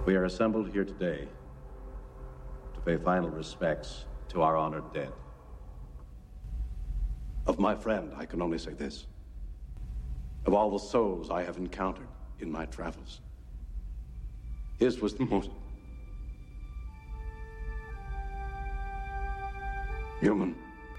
We are assembled here today to pay final respects to our honored dead. Of my friend, I can only say this. Of all the souls I have encountered in my travels, his was the most human.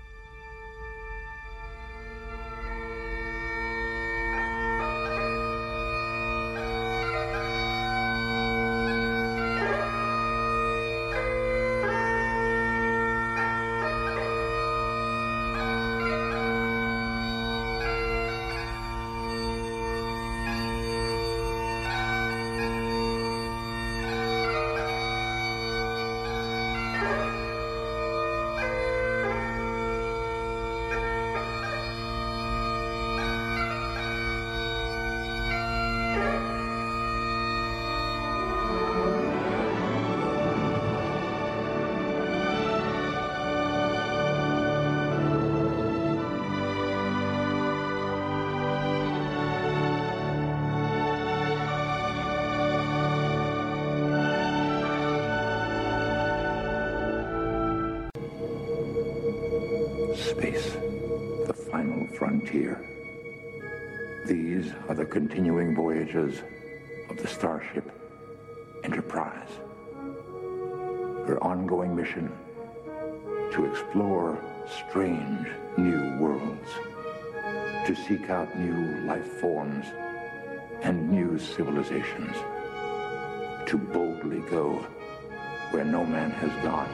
Space, the final frontier. These are the continuing voyages of the Starship Enterprise. Her ongoing mission to explore strange new worlds, to seek out new life forms and new civilizations, to boldly go where no man has gone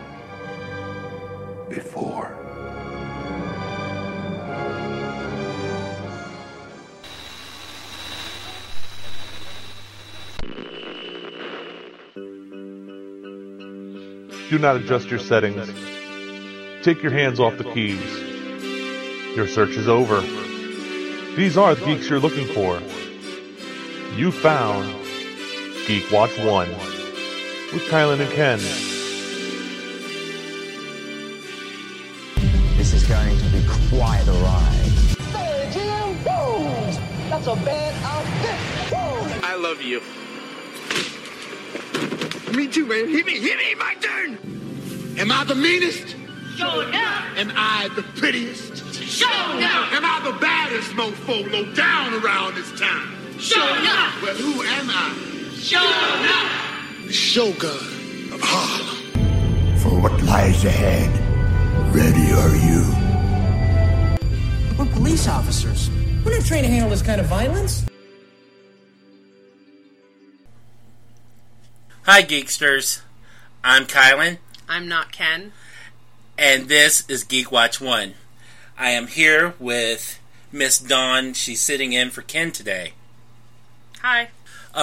before. Do not adjust your settings. Take your hands off the keys. Your search is over. These are the geeks you're looking for. You found Geek Watch 1 with Kylan and Ken. This is going to be quite a ride. Say, Jim, whoa! That's a bad outfit. Whoa! I love you. Me too, man. Hit me, my turn. Am I the meanest? Sure enough. Am I the prettiest? Sure enough. Am I the baddest mofo low down around this town? Sure enough. Well, who am I? Sure enough. The Shogun of Harlem. For what lies ahead, ready are you? We're police officers. We're not trained to handle this kind of violence. Hi, Geeksters. I'm Kylan. I'm not Ken. And this is Geek Watch 1. I am here with Miss Dawn. She's sitting in for Ken today. Hi.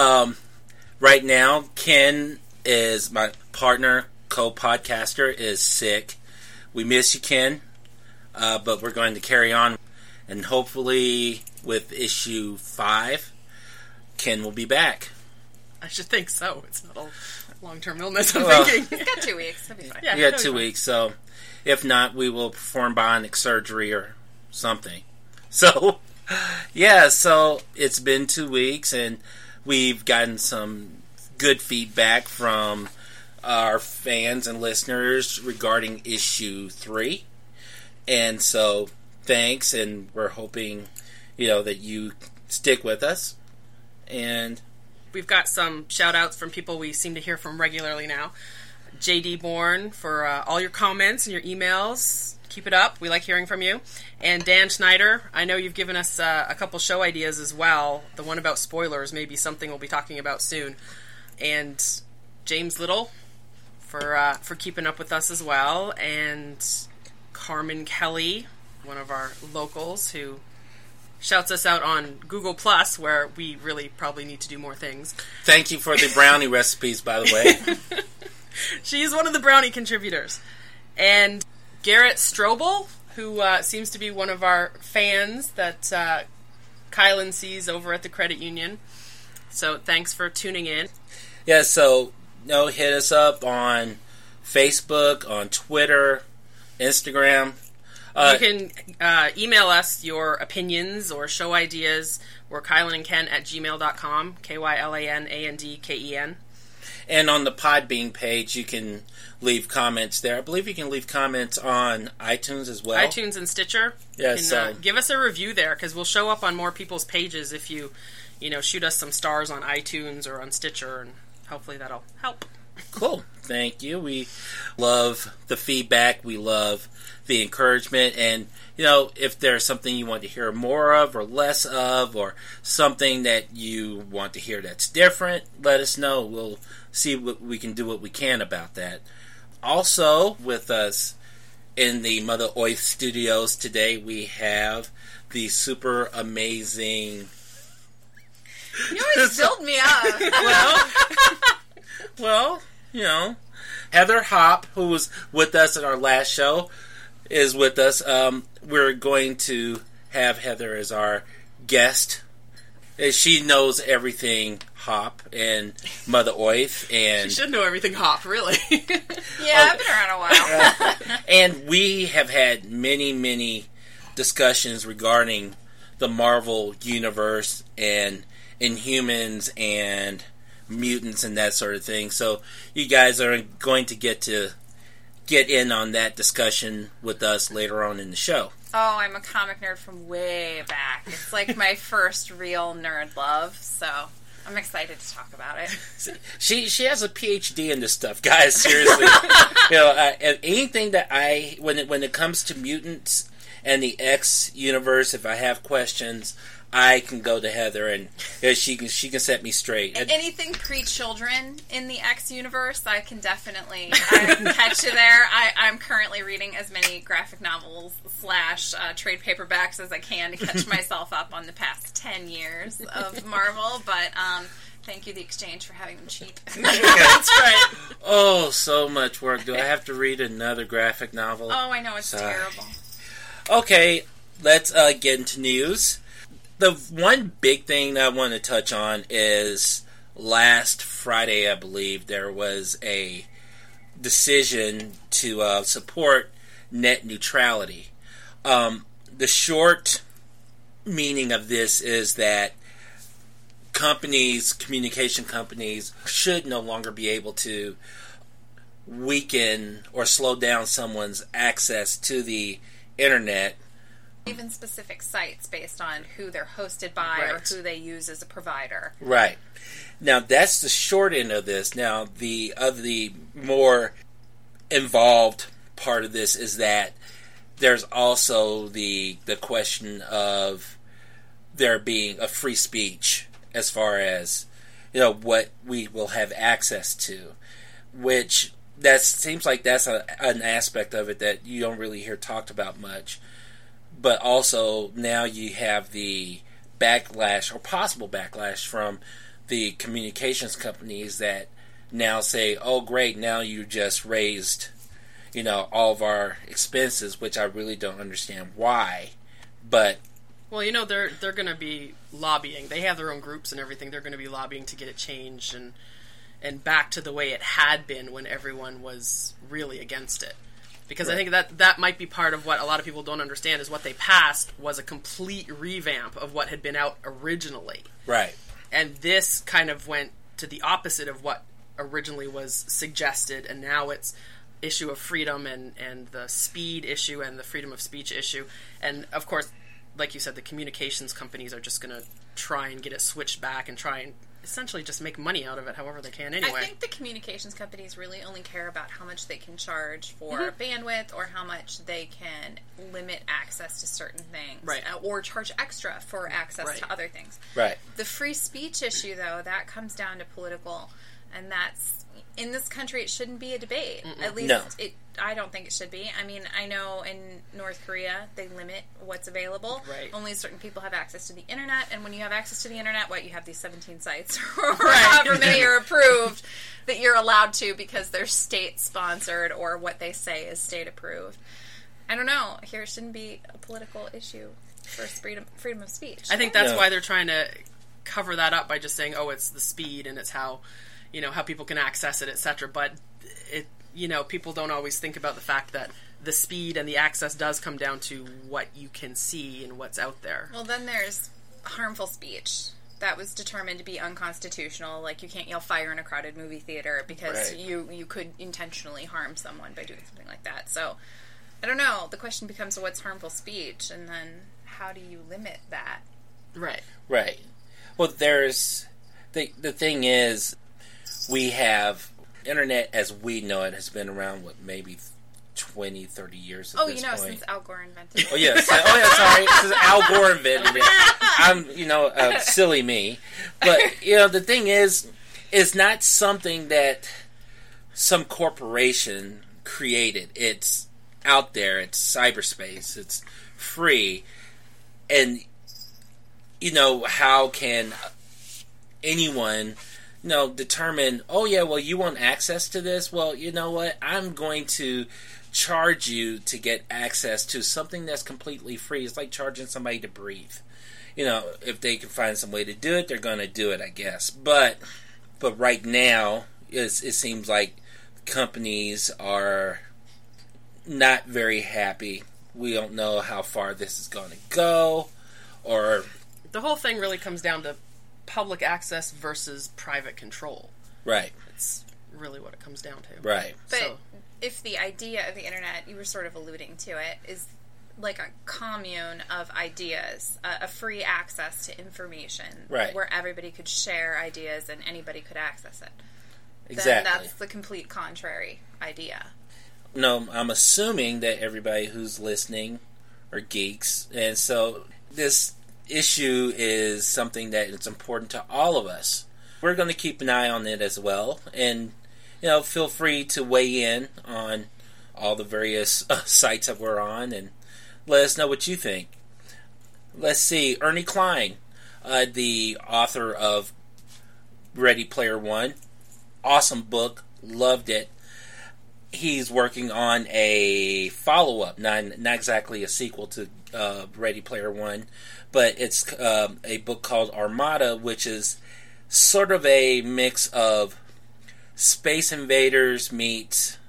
Right now, Ken is my partner, co-podcaster, is sick. We miss you, Ken. But we're going to carry on. And hopefully, with issue 5, Ken will be back. I should think so. It's not a long-term illness, I'm thinking. He's got 2 weeks. That'll be fine. Yeah, we got 2 weeks, so if not, we will perform bionic surgery or something. So, yeah, so it's been 2 weeks, and we've gotten some good feedback from our fans and listeners regarding issue 3. And so, thanks, and we're hoping, that you stick with us. And we've got some shout-outs from people we seem to hear from regularly now. J.D. Bourne for all your comments and your emails. Keep it up. We like hearing from you. And Dan Schneider, I know you've given us a couple show ideas as well. The one about spoilers may be something we'll be talking about soon. And James Little for keeping up with us as well. And Carmen Kelly, one of our locals who shouts us out on Google Plus, where we really probably need to do more things. Thank you for the brownie recipes, by the way. She's one of the brownie contributors. And Garrett Strobel, who seems to be one of our fans that Kylan sees over at the credit union. So thanks for tuning in. Yeah, so hit us up on Facebook, on Twitter, Instagram. You can email us your opinions or show ideas. We're KylanandKen@gmail.com, KylanandKen. And on the Podbean page, you can leave comments there. I believe you can leave comments on iTunes as well. iTunes and Stitcher. Yeah, you can, give us a review there, because we'll show up on more people's pages if you shoot us some stars on iTunes or on Stitcher, and hopefully that'll help. Cool. Thank you. We love the feedback. We love the encouragement. And, if there's something you want to hear more of or less of, or something that you want to hear that's different, let us know. We'll see what we can do, what we can about that. Also, with us in the Mother Oath studios today, we have the super amazing... You always build me up. Well, Heather Hop, who was with us at our last show, is with us. We're going to have Heather as our guest. She knows everything Hop and Mother Oath, and she should know everything Hop, really. Yeah, I've been around a while. And we have had many, many discussions regarding the Marvel Universe and Inhumans and mutants and that sort of thing. So you guys are going to get in on that discussion with us later on in the show. Oh, I'm a comic nerd from way back. It's like my first real nerd love, so I'm excited to talk about it. She has a PhD in this stuff, guys. Seriously, anything that when it comes to mutants and the X universe, if I have questions, I can go to Heather and she can set me straight. Anything pre-children in the X universe, I can definitely catch you there. I'm currently reading as many graphic novels / trade paperbacks as I can to catch myself up on the past 10 years of Marvel. But thank you, The Exchange, for having them cheap. That's right. Oh, so much work. Do I have to read another graphic novel? Oh, I know, it's terrible. Okay, let's get into news. The one big thing that I want to touch on is last Friday, I believe, there was a decision to support net neutrality. The short meaning of this is that communication companies, should no longer be able to weaken or slow down someone's access to the internet. Even specific sites based on who they're hosted by or who they use as a provider. Right. Now, that's the short end of this. Now, the more involved part of this is that there's also the question of there being a free speech as far as, what we will have access to, which that seems like that's an aspect of it that you don't really hear talked about much. But also, now you have the backlash, or possible backlash, from the communications companies that now say, oh, great, now you just raised, all of our expenses, which I really don't understand why. But... Well, they're going to be lobbying. They have their own groups and everything. They're going to be lobbying to get it changed and back to the way it had been when everyone was really against it. Because I think that might be part of what a lot of people don't understand is what they passed was a complete revamp of what had been out originally. Right. And this kind of went to the opposite of what originally was suggested, and now it's issue of freedom and the speed issue and the freedom of speech issue. And, of course, like you said, the communications companies are just going to try and get it switched back and try and essentially just make money out of it however they can anyway. I think the communications companies really only care about how much they can charge for bandwidth or how much they can limit access to certain things. Right. Or charge extra for access to other things. Right. The free speech issue, though, that comes down to political, and that's... In this country, it shouldn't be a debate. At least, I don't think it should be. I mean, I know in North Korea, they limit what's available. Right. Only certain people have access to the internet, and when you have access to the internet, you have these 17 sites, or however many are approved, that you're allowed to because they're state-sponsored, or what they say is state-approved. I don't know. Here, it shouldn't be a political issue for freedom of speech. I think that's why they're trying to cover that up by just saying, oh, it's the speed, and it's how... how people can access it, etc. But people don't always think about the fact that the speed and the access does come down to what you can see and what's out there. Well, then there's harmful speech. that was determined to be unconstitutional. Like, you can't yell fire in a crowded movie theater because Right. you could intentionally harm someone by doing something like that. So, I don't know. The question becomes, what's harmful speech? And then, how do you limit that? Right. Right. Well, there's... The thing is, we have... Internet as we know it has been around, maybe 20, 30 years at this point. Since Al Gore invented it. Oh, yeah. Sorry. Since Al Gore invented it. I'm, silly me. But, the thing is, it's not something that some corporation created. It's out there. It's cyberspace. It's free. And, how can anyone... determine, you want access to this? Well, you know what? I'm going to charge you to get access to something that's completely free. It's like charging somebody to breathe. If they can find some way to do it, they're going to do it, I guess. But right now, it seems like companies are not very happy. We don't know how far this is going to go, or... The whole thing really comes down to public access versus private control. Right. It's really what it comes down to. Right. But if the idea of the internet, you were sort of alluding to it, is like a commune of ideas, a free access to information, right, where everybody could share ideas and anybody could access it. Exactly. Then that's the complete contrary idea. No, I'm assuming that everybody who's listening are geeks, and so this issue is something that is important to all of us. We're going to keep an eye on it as well, and feel free to weigh in on all the various sites that we're on, and let us know what you think. Let's see, Ernie Klein, the author of Ready Player One, awesome book, loved it. He's working on a follow-up, not exactly a sequel to Ready Player One, but it's a book called Armada, which is sort of a mix of Space Invaders meets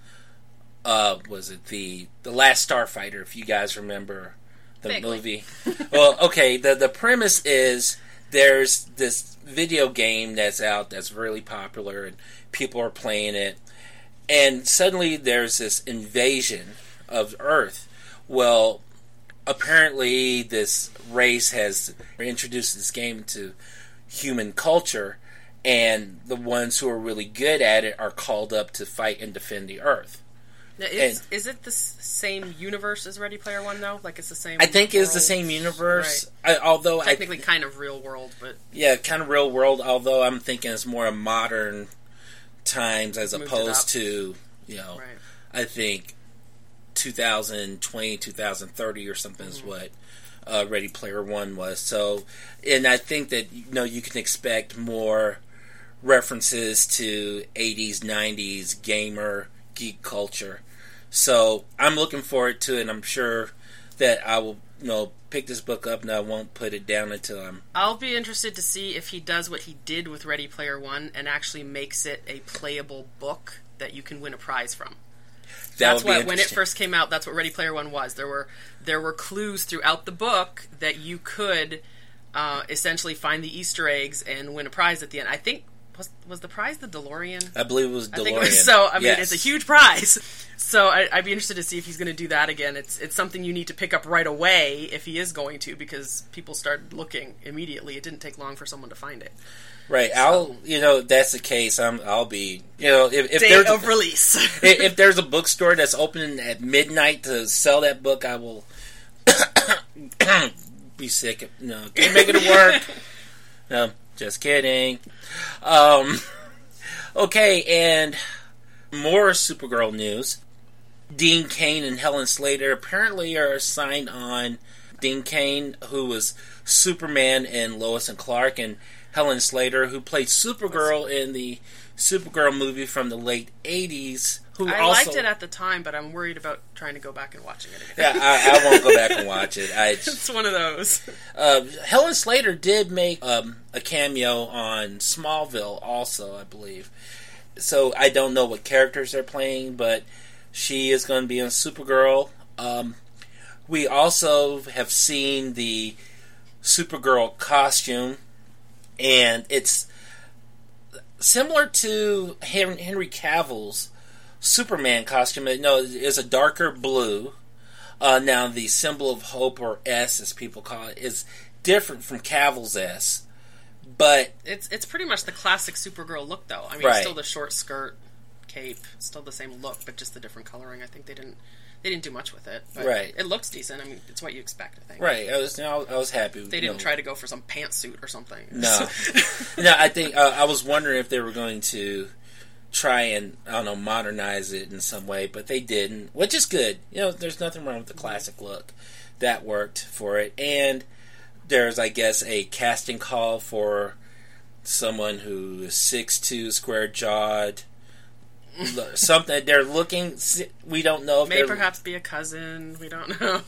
was it the Last Starfighter, if you guys remember the movie. Well, okay, the premise is there's this video game that's out that's really popular and people are playing it, and suddenly there's this invasion of Earth. Well, apparently this race has introduced this game to human culture, and the ones who are really good at it are called up to fight and defend the Earth. Now, is it the same universe as Ready Player One, though? Like, it's the same I think world? It's the same universe, right. Although technically kind of real world, but... Yeah, kind of real world, although I'm thinking it's more modern times as opposed to, right. I think 2020, 2030 or something is what Ready Player One was. So, and I think that, you can expect more references to 80s, 90s gamer, geek culture. So, I'm looking forward to it, and I'm sure that I will, pick this book up, and I won't put it down until I'm... I'll be interested to see if he does what he did with Ready Player One and actually makes it a playable book that you can win a prize from. That's what, when it first came out, that's what Ready Player One was. There were clues throughout the book that you could essentially find the Easter eggs and win a prize at the end. I think, was the prize the DeLorean? I believe it was DeLorean. I mean, it's a huge prize. So I'd be interested to see if he's going to do that again. It's something you need to pick up right away if he is going to, because people started looking immediately. It didn't take long for someone to find it. Right, so, if that's the case, I'll be, if day there's of release. if there's a bookstore that's open at midnight to sell that book, I will be sick. No, can't make it work. No, just kidding. Okay, and more Supergirl news. Dean Cain and Helen Slater apparently are signed on. Dean Cain, who was Superman in Lois and Clark, and Helen Slater, who played Supergirl in the Supergirl movie from the late 80s. I liked it at the time, but I'm worried about trying to go back and watching it again. Yeah, I won't go back and watch it. It's one of those. Helen Slater did make a cameo on Smallville also, I believe. So I don't know what characters they're playing, but she is going to be on Supergirl. We also have seen the Supergirl costume And it's similar to Henry Cavill's Superman costume. No, it's a darker blue. Now, the symbol of hope, or S as people call it, is different from Cavill's S. But it's pretty much the classic Supergirl look, though. I mean, right. It's still the short skirt, cape, still the same look, but just the different coloring. I think they didn't do much with it. But right. It looks decent. I mean, it's what you expect, I think. Right. I was happy. They didn't try to go for some pantsuit or something. No. No, I think I was wondering if they were going to try and, I don't know, modernize it in some way, but they didn't, which is good. There's nothing wrong with the classic look. That worked for it. And there's, I guess, a casting call for someone who is 6'2", square-jawed, something. They're looking, we don't know if may perhaps be a cousin, we don't know.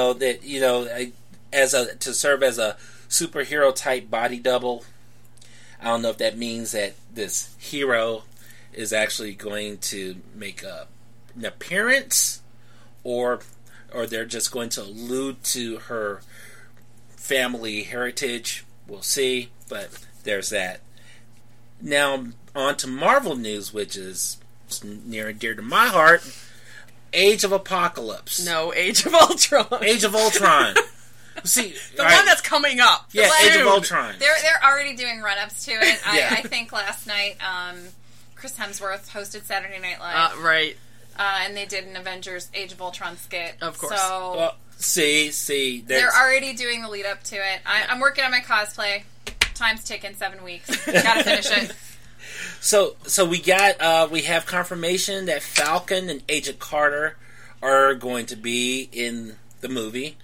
To serve as a superhero-type body double. I don't know if that means that this hero is actually going to make an appearance, or they're just going to allude to her family heritage. We'll see, but there's that. Now, on to Marvel news, which is near and dear to my heart. Age of Apocalypse. No, Age of Ultron. Age of Ultron. See, the one that's coming up. Yeah, Age of Ultron. They're already doing run-ups to it. Yeah. I think last night, Chris Hemsworth hosted Saturday Night Live. Right. And they did an Avengers Age of Ultron skit. Of course. So, well, see. They're already doing the lead up to it. I'm working on my cosplay. Time's ticking, 7 weeks. Gotta finish it. So we have confirmation that Falcon and Agent Carter are going to be in the movie.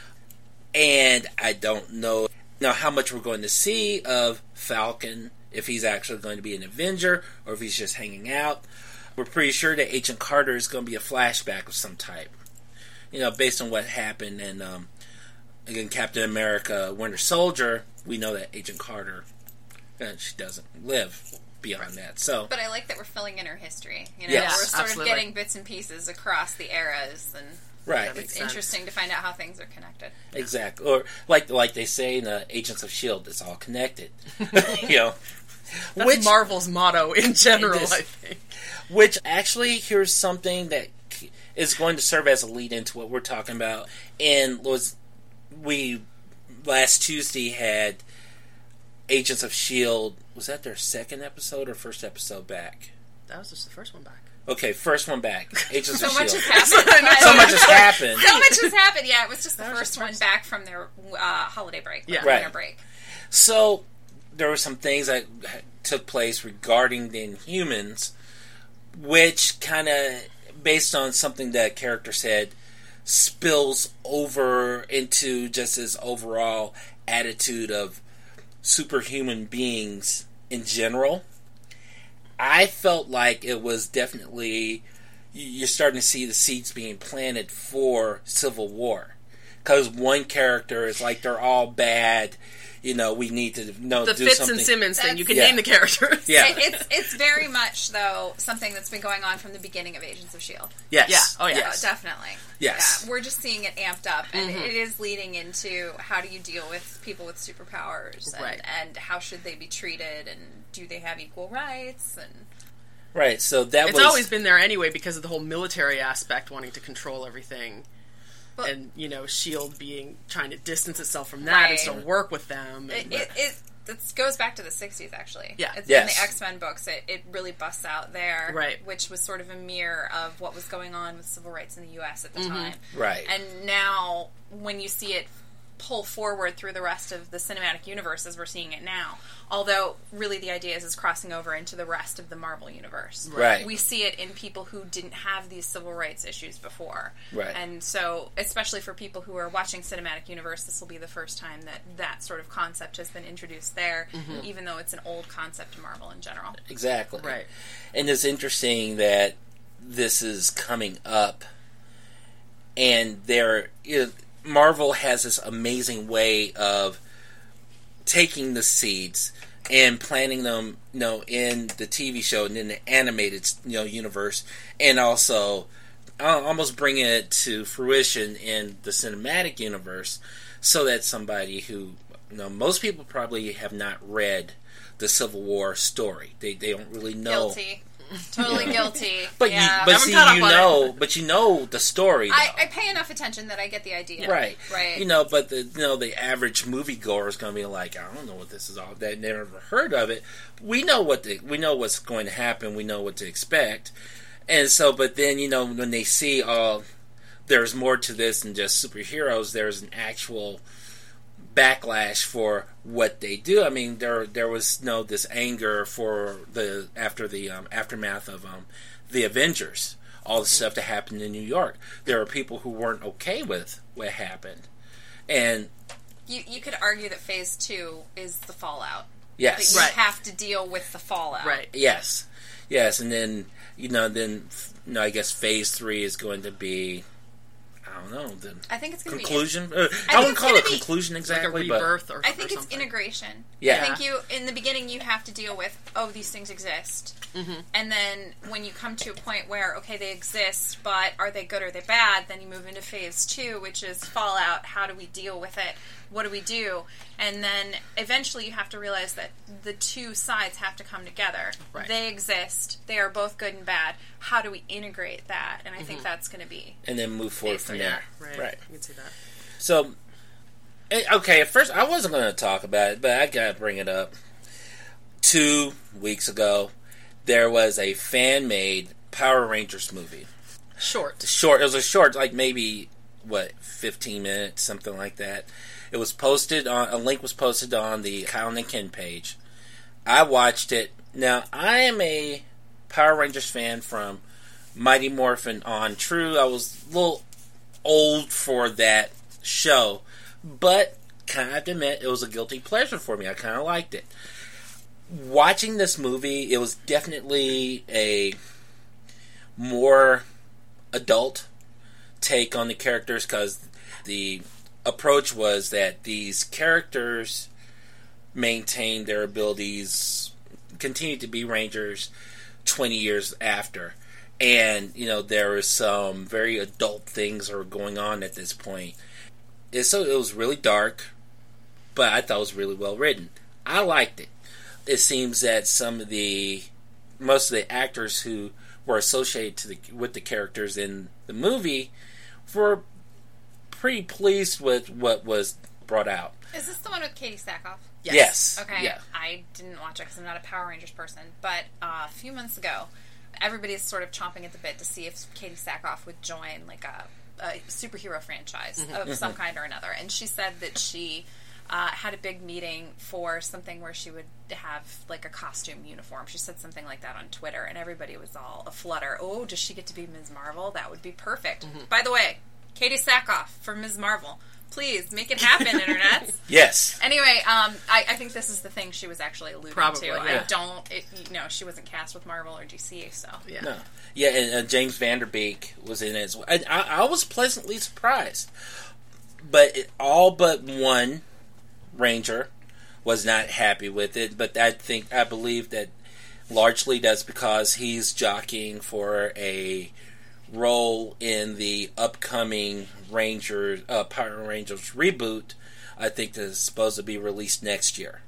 And I don't know how much we're going to see of Falcon, if he's actually going to be an Avenger or if he's just hanging out. We're pretty sure that Agent Carter is going to be a flashback of some type. Based on what happened in Captain America Winter Soldier, we know that Agent Carter, she doesn't live beyond that. So, but I like that we're filling in her history. Yes, we're sort absolutely. of getting bits and pieces across the eras, and right. It's interesting to find out how things are connected. Exactly, or like they say in Agents of S.H.I.E.L.D., it's all connected. That's Marvel's motto in general, I think. Which actually, here's something that is going to serve as a lead into what we're talking about. And we last Tuesday had Agents of S.H.I.E.L.D. Was that their second episode or first episode back? That was just the first one back. Okay, first one back. Agents of much S.H.I.E.L.D. has happened. So much has happened. So much has happened. Yeah, it was just the first one back from their holiday break, winter break. So there were some things that took place regarding the Inhumans, which kind of, based on something that character said, spills over into just his overall attitude of superhuman beings in general. I felt like it was definitely, you're starting to see the seeds being planted for Civil War. Because one character is like, they're all bad, we need to do something. The Fitz and Simmons thing, you can name the characters. Yeah. It's very much, though, something that's been going on from the beginning of Agents of S.H.I.E.L.D. Yes. Yeah. Oh, yeah. Yes. Definitely. Yes. Yeah. We're just seeing it amped up, and it is leading into how do you deal with people with superpowers, and how should they be treated, and do they have equal rights, and... Right, so it's always been there anyway because of the whole military aspect, wanting to control everything. But, and, S.H.I.E.L.D. trying to distance itself from that and still work with them. It goes back to the 60s, actually. Yeah. It's in the X-Men books. It really busts out there. Right. Which was sort of a mirror of what was going on with civil rights in the U.S. at the time. Right. And now, when you see it pull forward through the rest of the cinematic universe as we're seeing it now, although really the idea is crossing over into the rest of the Marvel universe. Right. We see it in people who didn't have these civil rights issues before. Right. And so, especially for people who are watching cinematic universe, this will be the first time that sort of concept has been introduced there, even though it's an old concept in Marvel in general. Exactly. Right. And it's interesting that this is coming up, and Marvel has this amazing way of taking the seeds and planting them, in the TV show and in the animated, universe, and also almost bringing it to fruition in the cinematic universe, so that somebody who most people probably have not read the Civil War story. They don't really know. Guilty. Totally guilty. But yeah. But you know the story. I pay enough attention that I get the idea. Right. Right. But the average moviegoer is going to be like, I don't know what this is all. They never heard of it. We know what's going to happen. We know what to expect. And so, but then when they see, there's more to this than just superheroes. There's an actual backlash for what they do. I mean, there was this anger for after the aftermath of the Avengers, all the stuff that happened in New York. There are people who weren't okay with what happened, and you could argue that Phase 2 is the fallout. Yes, that you have to deal with the fallout. Right. Yes, and then I guess Phase 3 is going to be. I don't know. I think it's going to be conclusion. I wouldn't call it a conclusion exactly, like a rebirth or I think it's something. Integration. Yeah. I think in the beginning you have to deal with these things exist, and then when you come to a point where they exist, but are they good or are they bad? Then you move into Phase 2, which is fallout. How do we deal with it? What do we do? And then eventually you have to realize that the two sides have to come together. Right. They exist. They are both good and bad. How do we integrate that? And I think that's going to be... And then move forward from there. Right. You can see that. So, okay, at first I wasn't going to talk about it, but I got to bring it up. 2 weeks ago, there was a fan-made Power Rangers movie. Short. It was a short, like maybe, 15 minutes, something like that. It was posted on, a link was posted on the Kyle and Ken page. I watched it. Now, I am a Power Rangers fan from Mighty Morphin on. True, I was a little old for that show, but kind of have to admit, it was a guilty pleasure for me. I kind of liked it. Watching this movie, it was definitely a more adult take on the characters, because the approach was that these characters maintain their abilities, continue to be Rangers 20 years after. And, there was some very adult things that were going on at this point. So it was really dark, but I thought it was really well written. I liked it. It seems that most of the actors who were associated with the characters in the movie were pretty pleased with what was brought out. Is this the one with Katie Sackhoff? Yes. Okay. Yeah. I didn't watch it because I'm not a Power Rangers person, but a few months ago, everybody's sort of chomping at the bit to see if Katie Sackhoff would join like a superhero franchise of some kind or another. And she said that she had a big meeting for something where she would have like a costume uniform. She said something like that on Twitter, and everybody was all aflutter. Oh, does she get to be Ms. Marvel? That would be perfect. By the way, Katie Sackhoff for Ms. Marvel. Please, make it happen, Internet. Yes. Anyway, I think this is the thing she was actually alluding to. Yeah. She wasn't cast with Marvel or DC, so. Yeah. No. Yeah, and James Vanderbeek was in it as well. I was pleasantly surprised. But all but one Ranger was not happy with it, but I believe that largely that's because he's jockeying for a role in the upcoming Power Rangers reboot. I think that's supposed to be released next year.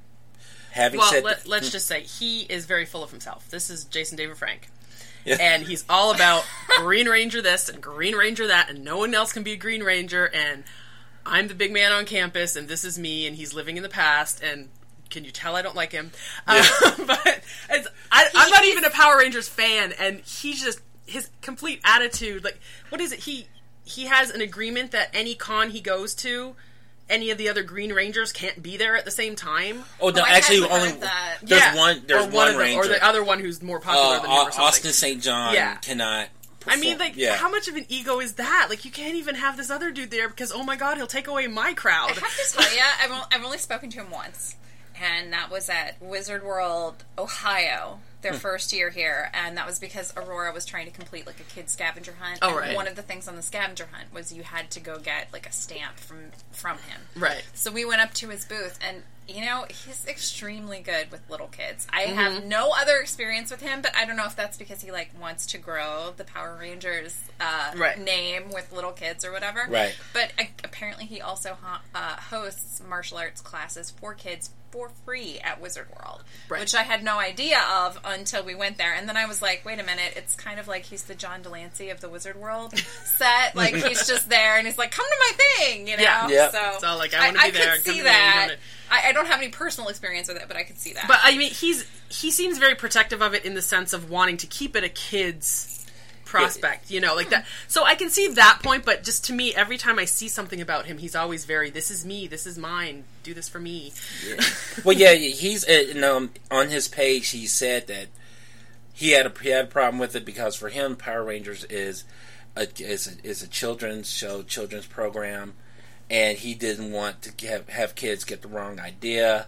Let's just say he is very full of himself. This is Jason David Frank. Yeah. And he's all about Green Ranger this and Green Ranger that, and no one else can be a Green Ranger, and I'm the big man on campus, and this is me, and he's living in the past, and can you tell I don't like him? Yeah. But I'm not even a Power Rangers fan, and he's just, his complete attitude, like, what is it? He has an agreement that any con he goes to, any of the other Green Rangers can't be there at the same time. Oh no, actually only there's one Ranger, or the other one who's more popular than him or something. Austin St. John cannot perform. I mean, like, how much of an ego is that? Like, you can't even have this other dude there because, oh my god, he'll take away my crowd. I have to tell you, I've only spoken to him once, and that was at Wizard World, Ohio, their first year here, and that was because Aurora was trying to complete, like, a kid's scavenger hunt. Oh, and right. one of the things on the scavenger hunt was you had to go get, like, a stamp from him. Right. So we went up to his booth, and You know, he's extremely good with little kids. I have no other experience with him, but I don't know if that's because he, like, wants to grow the Power Rangers name with little kids or whatever. Right. But apparently he also hosts martial arts classes for kids for free at Wizard World, which I had no idea of until we went there. And then I was like, wait a minute, it's kind of like he's the John Delancey of the Wizard World set. Like, he's just there, and he's like, come to my thing, you know? Yeah. So, like, I want to be there. I could see that. I don't have any personal experience with it, but I could see that. But, I mean, he seems very protective of it in the sense of wanting to keep it a kid's prospect, you know, like that. So I can see that point, but just to me, every time I see something about him, he's always very, this is me, this is mine, do this for me. Yeah. Well, yeah, he's on his page he said that he had a problem with it because for him, Power Rangers is a children's show, children's program, and he didn't want to have kids get the wrong idea.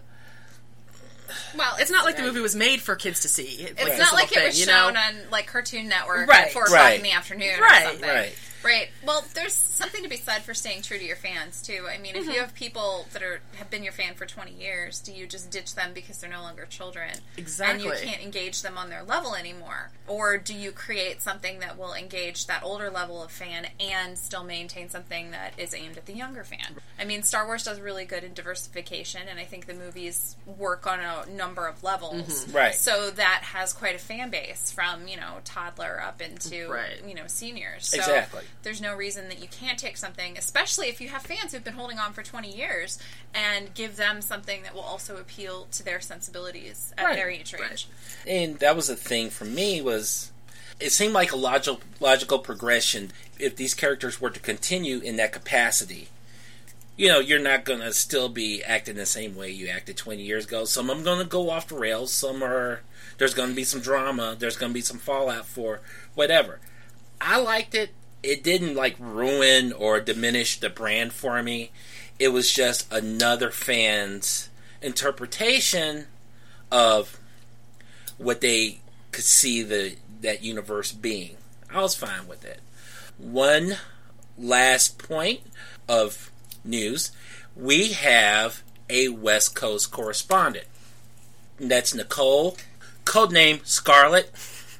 Well, it's not like the movie was made for kids to see. It's not like it was shown on, like, Cartoon Network at 4 o'clock in the afternoon or something. Right. Well, there's something to be said for staying true to your fans, too. I mean, if you have people that have been your fan for 20 years, do you just ditch them because they're no longer children? Exactly. And you can't engage them on their level anymore? Or do you create something that will engage that older level of fan and still maintain something that is aimed at the younger fan? I mean, Star Wars does really good in diversification, and I think the movies work on a number of levels. Right. So that has quite a fan base from, you know, toddler up into, you know, seniors. So exactly. There's no reason that you can't take something, especially if you have fans who've been holding on for 20 years, and give them something that will also appeal to their sensibilities at their age range. And that was the thing for me was, it seemed like a logical progression. If these characters were to continue in that capacity, you know, you're not going to still be acting the same way you acted 20 years ago. Some of them are going to go off the rails. There's going to be some drama. There's going to be some fallout for whatever. I liked it. It didn't, like, ruin or diminish the brand for me. It was just another fan's interpretation of what they could see that universe being. I was fine with it. One last point of news. We have a West Coast correspondent. That's Nicole, codename Scarlet.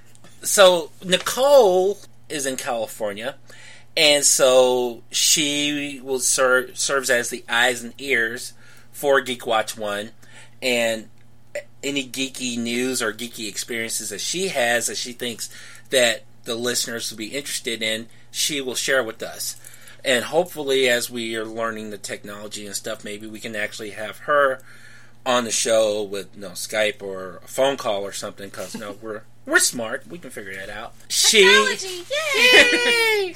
So, Nicole is in California, and so she will serves as the eyes and ears for Geek Watch 1, and any geeky news or geeky experiences that she has that she thinks that the listeners will be interested in, she will share with us. And hopefully, as we are learning the technology and stuff, maybe we can actually have her on the show with Skype or a phone call or something, because we're smart. We can figure that out. Technology! Yay!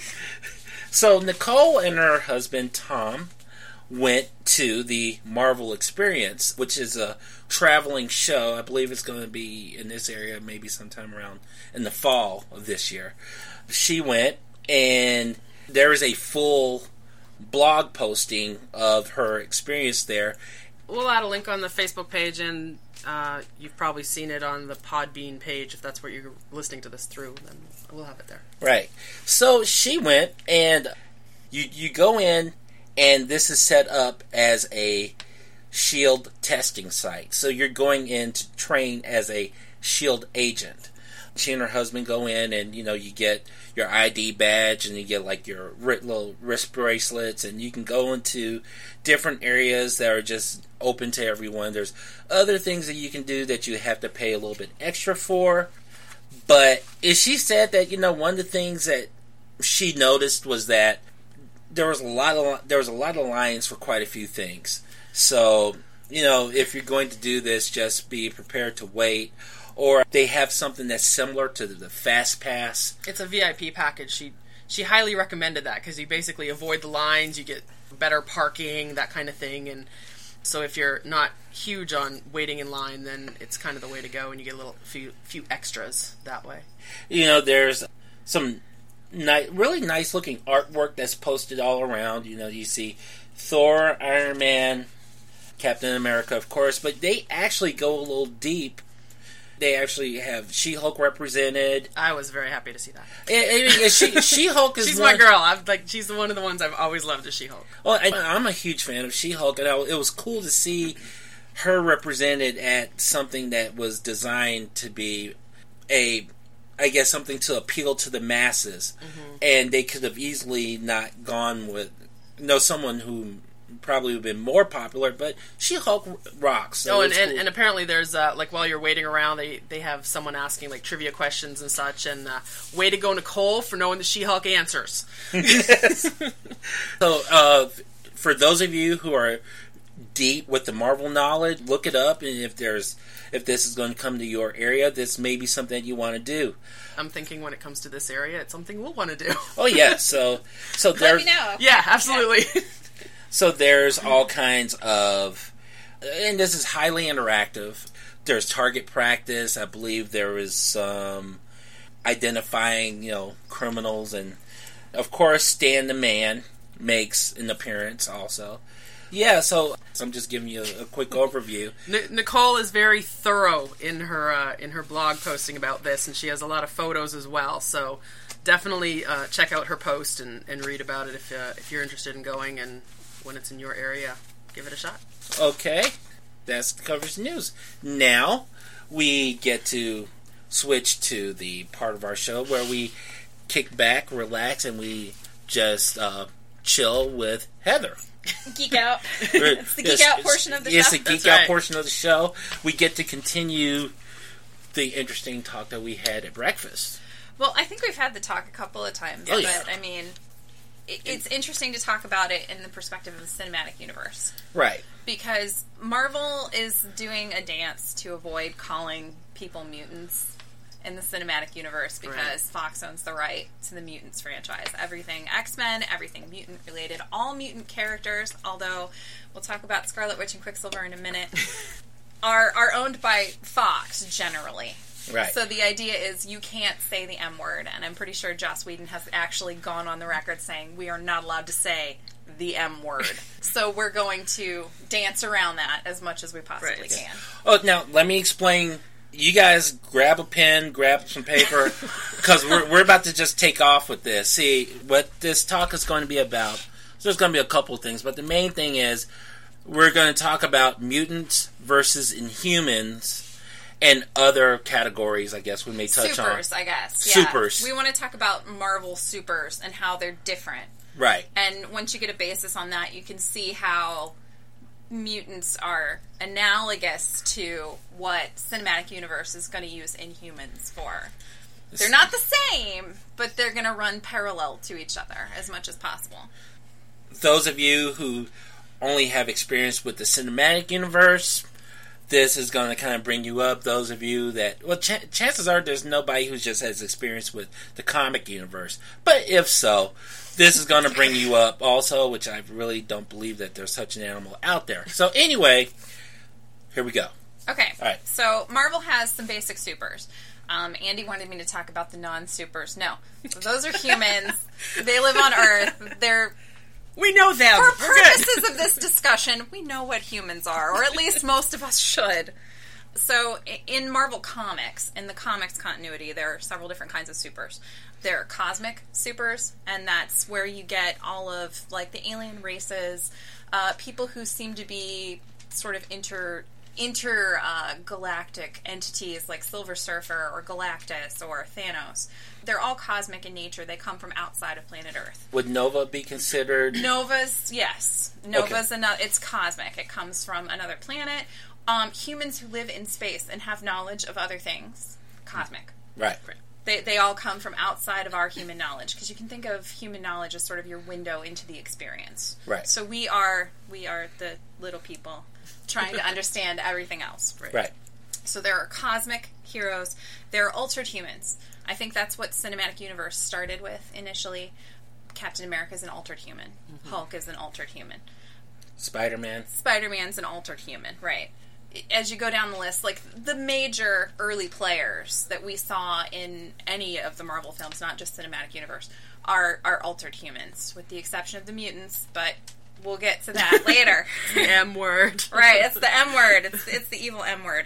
So Nicole and her husband Tom went to the Marvel Experience, which is a traveling show. I believe it's going to be in this area maybe sometime around in the fall of this year. She went, and there is a full blog posting of her experience there. We'll add a link on the Facebook page, and you've probably seen it on the Podbean page. If that's what you're listening to this through, then we'll have it there. Right. So she went, and you go in, and this is set up as a SHIELD testing site. So you're going in to train as a SHIELD agent. She and her husband go in, and you get your ID badge, and you get like your little wrist bracelets, and you can go into different areas that are just open to everyone. There's other things that you can do that you have to pay a little bit extra for. But she said that one of the things that she noticed was that there was a lot of lines for quite a few things. So if you're going to do this, just be prepared to wait. Or they have something that's similar to the Fast Pass. It's a VIP package. She highly recommended that because you basically avoid the lines, you get better parking, that kind of thing. And so if you're not huge on waiting in line, then it's kind of the way to go, and you get a few extras that way. There's some really nice looking artwork that's posted all around. You see Thor, Iron Man, Captain America, of course, but they actually go a little deep. They actually have She-Hulk represented. I was very happy to see that. She-Hulk is she's my girl. She's one of the ones I've always loved, is She-Hulk. Well, I'm a huge fan of She-Hulk, and it was cool to see her represented at something that was designed to be something to appeal to the masses. Mm-hmm. And they could have easily not gone with, someone who probably would have been more popular, but She-Hulk rocks. So and apparently there's, while you're waiting around, they have someone asking, trivia questions and such, and way to go, Nicole, for knowing the She-Hulk answers. So, for those of you who are deep with the Marvel knowledge, look it up, and if this is going to come to your area, this may be something that you want to do. I'm thinking when it comes to this area, it's something we'll want to do. Oh yeah, so let me know. Yeah, absolutely. Yeah. So there's all kinds of, and this is highly interactive. There's target practice. I believe there is some identifying, criminals, and of course Stan the Man makes an appearance also. Yeah, so I'm just giving you a quick overview. Nicole is very thorough in her blog posting about this, and she has a lot of photos as well. So definitely check out her post and read about it if you're interested in going, and when it's in your area, give it a shot. Okay, that covers news. Now we get to switch to the part of our show where we kick back, relax, and we just chill with Heather. Geek out. It's the geek out portion of the show. It's the geek out portion of the show. We get to continue the interesting talk that we had at breakfast. Well, I think we've had the talk a couple of times, but I mean, it's interesting to talk about it in the perspective of the cinematic universe. Right. Because Marvel is doing a dance to avoid calling people mutants in the cinematic universe because Fox owns the right to the Mutants franchise. Everything X-Men, everything mutant related, all mutant characters, although we'll talk about Scarlet Witch and Quicksilver in a minute, are owned by Fox generally. Right. So the idea is you can't say the M word, and I'm pretty sure Joss Whedon has actually gone on the record saying we are not allowed to say the M word. So we're going to dance around that as much as we possibly can. Oh, now let me explain. You guys grab a pen, grab some paper, because we're about to just take off with this. See, what this talk is going to be about, so there's going to be a couple of things, but the main thing is we're going to talk about mutants versus Inhumans and other categories, I guess, we may touch on. Supers, I guess. Yeah. Supers. We want to talk about Marvel supers and how they're different. Right. And once you get a basis on that, you can see how mutants are analogous to what cinematic universe is going to use Inhumans for. They're not the same, but they're going to run parallel to each other as much as possible. Those of you who only have experience with the cinematic universe, this is going to kind of bring you up. Those of you that, well, chances are there's nobody who just has experience with the comic universe. But if so, this is going to bring you up also, which I really don't believe that there's such an animal out there. So anyway, here we go. Okay. All right. So Marvel has some basic supers. Andy wanted me to talk about the non-supers. No. Those are humans. They live on Earth. We know them. For purposes of this discussion, we know what humans are, or at least most of us should. So, in Marvel Comics, in the comics continuity, there are several different kinds of supers. There are cosmic supers, and that's where you get all of, like, the alien races, people who seem to be sort of intergalactic entities like Silver Surfer or Galactus or Thanos. They're all cosmic in nature. They come from outside of planet Earth. Would Nova be considered? Nova's, yes. Nova's another. It's cosmic. It comes from another planet. Humans who live in space and have knowledge of other things. Cosmic. Right. They all come from outside of our human knowledge, because you can think of human knowledge as sort of your window into the experience. Right. So we are the little people trying to understand everything else. Right. So there are cosmic heroes. There are altered humans. I think that's what Cinematic Universe started with initially. Captain America's an altered human. Mm-hmm. Hulk is an altered human. Spider-Man's an altered human, right. As you go down the list, like, the major early players that we saw in any of the Marvel films, not just Cinematic Universe, are altered humans, with the exception of the mutants, but we'll get to that later. The M word. Right, it's the M word. It's the evil M word.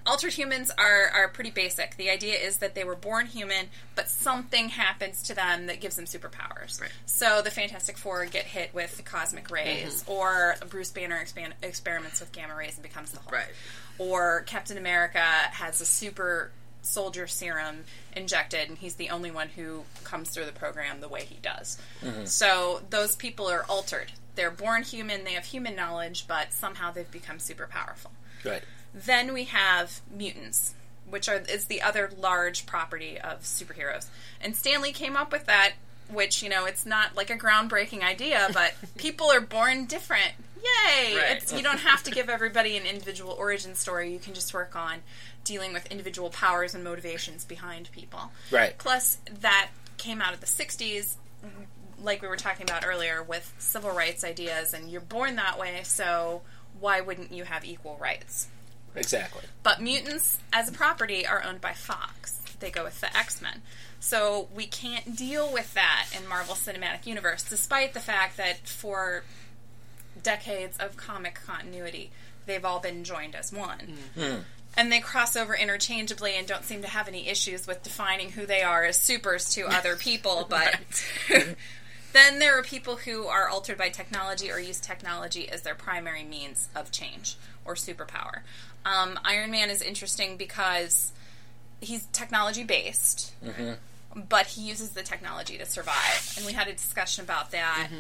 Altered humans are pretty basic. The idea is that they were born human, but something happens to them that gives them superpowers. Right. So the Fantastic Four get hit with the cosmic rays, or Bruce Banner experiments with gamma rays and becomes the Hulk. Right. Or Captain America has a super soldier serum injected, and he's the only one who comes through the program the way he does. So those people are altered. They're born human, they have human knowledge, but somehow they've become super powerful. Right. Then we have mutants, which is the other large property of superheroes. And Stan Lee came up with that, which, it's not like a groundbreaking idea, but people are born different. Yay! Right. You don't have to give everybody an individual origin story. You can just work on dealing with individual powers and motivations behind people. Right. Plus, that came out of the 60s, like we were talking about earlier, with civil rights ideas, and you're born that way, so why wouldn't you have equal rights? Exactly. But mutants, as a property, are owned by Fox. They go with the X-Men. So we can't deal with that in Marvel Cinematic Universe, despite the fact that for decades of comic continuity, they've all been joined as one. And they cross over interchangeably and don't seem to have any issues with defining who they are as supers to other people, but... Then there are people who are altered by technology or use technology as their primary means of change or superpower. Iron Man is interesting because he's technology-based, but he uses the technology to survive. And we had a discussion about that.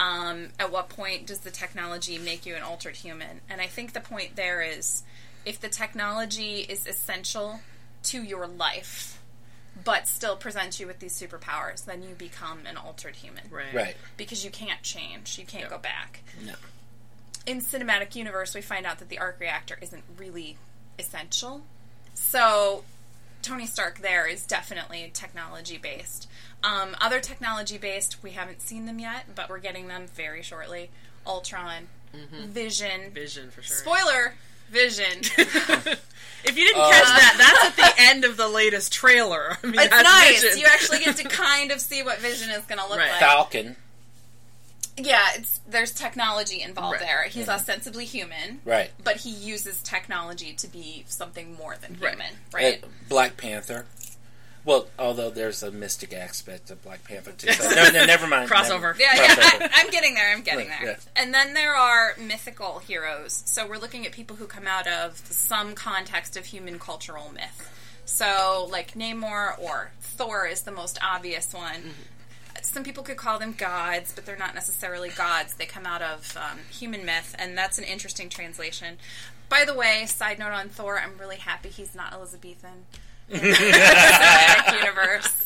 At what point does the technology make you an altered human? And I think the point there is, if the technology is essential to your life, but still presents you with these superpowers, then you become an altered human. Right. Because you can't change. You can't go back. No. In Cinematic Universe, we find out that the arc reactor isn't really essential. So Tony Stark there is definitely technology-based. Other technology-based, we haven't seen them yet, but we're getting them very shortly. Ultron, Vision. Vision, for sure. Spoiler! Vision. If you didn't catch that, that's at the end of the latest trailer. I mean, it's that's nice. Vision. You actually get to kind of see what Vision is going to look like. Falcon. Yeah, there's technology involved Right. there. He's ostensibly human. Right. But he uses technology to be something more than human. Right. Black Panther. Well, although there's a mystic aspect of Black Panther too. So no, never mind. Crossover. Yeah, I'm getting there. I'm getting there. Yeah. And then there are mythical heroes. So we're looking at people who come out of some context of human cultural myth. So, like Namor or Thor is the most obvious one. Some people could call them gods, but they're not necessarily gods. They come out of human myth, and that's an interesting translation. By the way, side note on Thor, I'm really happy he's not Elizabethan. In the cinematic universe.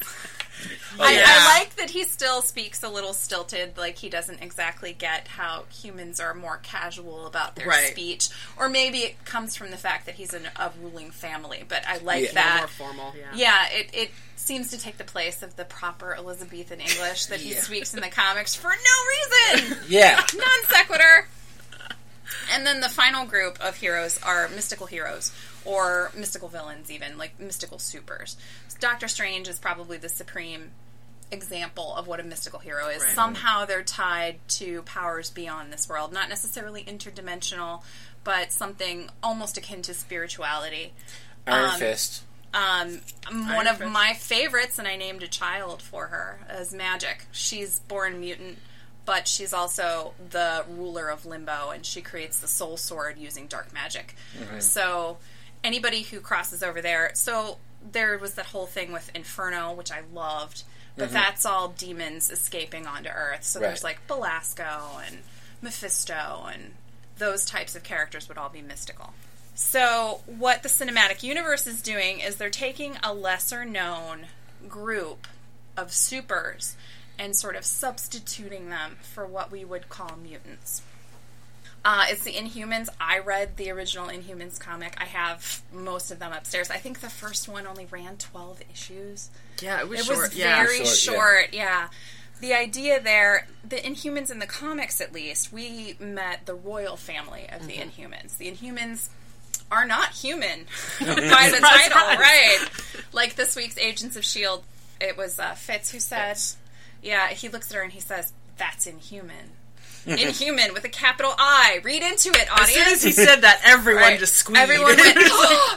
I like that he still speaks a little stilted, like he doesn't exactly get how humans are more casual about their speech. Or maybe it comes from the fact that he's a ruling family, but I like that. More formal, it seems to take the place of the proper Elizabethan English that he speaks in the comics for no reason! Non sequitur! And then the final group of heroes are mystical heroes, or mystical villains even, like mystical supers. Doctor Strange is probably the supreme example of what a mystical hero is. Right. Somehow they're tied to powers beyond this world. Not necessarily interdimensional, but something almost akin to spirituality. Iron Fist. One of my favorites, and I named a child for her, is Magic. She's born mutant, but she's also the ruler of Limbo, and she creates the soul sword using dark magic. So anybody who crosses over there... So there was that whole thing with Inferno, which I loved, but that's all demons escaping onto Earth. So there's like Belasco and Mephisto, and those types of characters would all be mystical. So what the cinematic universe is doing is they're taking a lesser-known group of supers and sort of substituting them for what we would call mutants. It's the Inhumans. I read the original Inhumans comic. I have most of them upstairs. I think the first one only ran 12 issues. Yeah, it was It short. was very short, yeah. The idea there, the Inhumans in the comics at least, we met the royal family of the Inhumans. The Inhumans are not human by the title, right? Like this week's Agents of S.H.I.E.L.D., it was Fitz who said, he looks at her and he says, "That's inhuman." Inhuman with a capital I. Read into it, audience. As soon as he said that, everyone just squeezed. Everyone went, oh,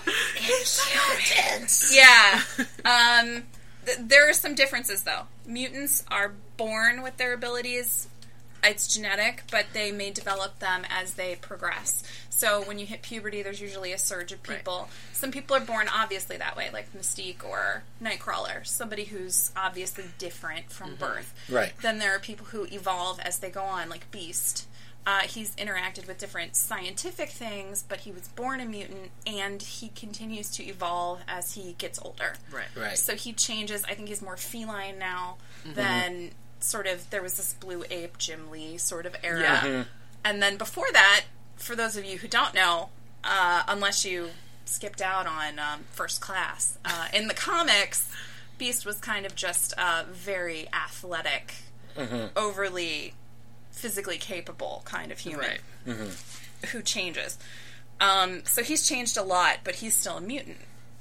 Inhumans! Yeah. There are some differences, though. Mutants are born with their abilities. It's genetic, but they may develop them as they progress. So when you hit puberty, there's usually a surge of people. Right. Some people are born obviously that way, like Mystique or Nightcrawler, somebody who's obviously different from birth. Right. Then there are people who evolve as they go on, like Beast. He's interacted with different scientific things, but he was born a mutant, and he continues to evolve as he gets older. Right. So he changes. I think he's more feline now than sort of, there was this Blue Ape, Jim Lee sort of era. Yeah. And then before that, for those of you who don't know, unless you skipped out on First Class, in the comics, Beast was kind of just a very athletic, overly physically capable kind of human who changes. So he's changed a lot, but he's still a mutant.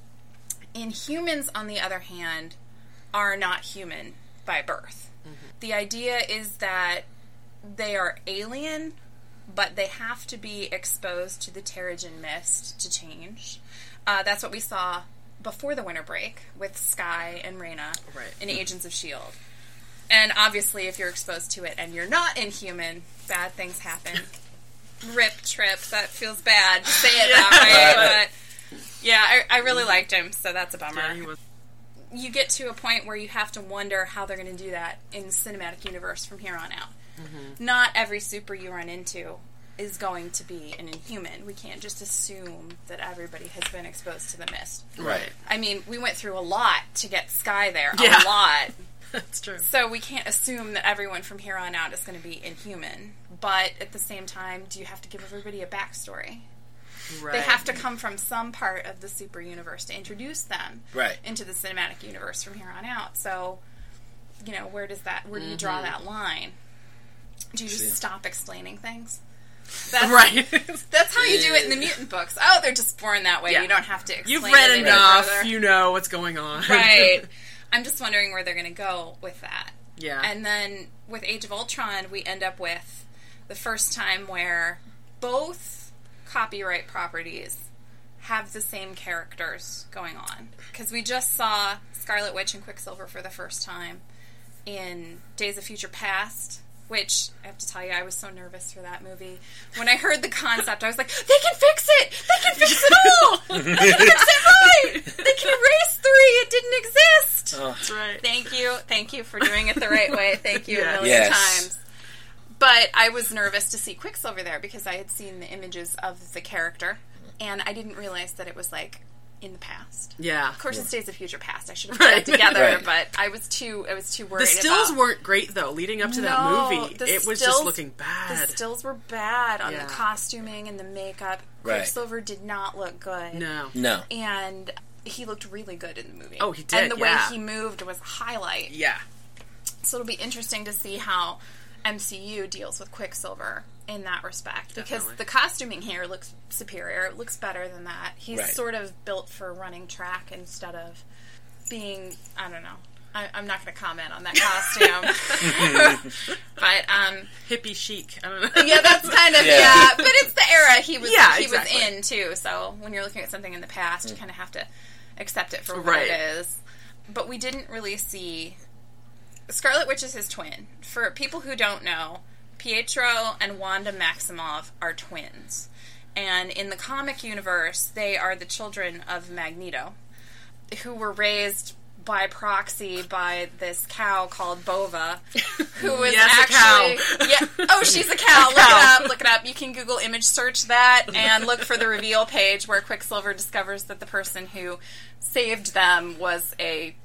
Inhumans, on the other hand, are not human by birth. The idea is that they are alien, but they have to be exposed to the Terrigen Mist to change. That's what we saw before the winter break with Skye and Reyna in Agents of S.H.I.E.L.D. And obviously, if you're exposed to it and you're not Inhuman, bad things happen. Rip Trip, that feels bad to say it that way, but yeah, I really liked him, so that's a bummer. Yeah, he was. You get to a point where you have to wonder how they're going to do that in the cinematic universe from here on out. Not every super you run into is going to be an Inhuman. We can't just assume that everybody has been exposed to the mist. Right. I mean, we went through a lot to get Skye there. Yeah. A lot. That's true. So we can't assume that everyone from here on out is going to be Inhuman. But at the same time, do you have to give everybody a backstory? Right. They have to come from some part of the super universe to introduce them into the cinematic universe from here on out. So, you know, where do you draw that line? Do you just stop explaining things? That's how you do it in the mutant books. Oh, they're just born that way. Yeah. You don't have to explain. You've read enough. You know what's going on. Right. I'm just wondering where they're going to go with that. Yeah. And then with Age of Ultron, we end up with the first time where both copyright properties have the same characters going on. Because we just saw Scarlet Witch and Quicksilver for the first time in Days of Future Past, which, I have to tell you, I was so nervous for that movie. When I heard the concept, I was like, they can fix it! They can fix it all! They can fix it right! They can erase 3! It didn't exist! Oh. That's right. Thank you for doing it the right way. Thank you a million times. But I was nervous to see Quicksilver there because I had seen the images of the character, and I didn't realize that it was, like, in the past. Yeah. Of course, it's Days of Future Past. I should have put that together, but I was too worried. The stills weren't great, though, leading up to that movie. It was just looking bad. The stills were bad on the costuming and the makeup. Quicksilver did not look good. No. And he looked really good in the movie. Oh, he did, And the way he moved was a highlight. Yeah. So it'll be interesting to see how MCU deals with Quicksilver in that respect. Because the costuming here looks superior. It looks better than that. He's sort of built for running track instead of being, I don't know. I'm not going to comment on that costume. But, hippie chic. I don't know. Yeah, that's kind of, but it's the era he was in, too. So when you're looking at something in the past, you kind of have to accept it for what it is. But we didn't really see... Scarlet Witch is his twin. For people who don't know, Pietro and Wanda Maximoff are twins. And in the comic universe, they are the children of Magneto, who were raised by proxy by this cow called Bova, who was actually... Oh, she's a cow. Look it up. You can Google image search that and look for the reveal page where Quicksilver discovers that the person who saved them was a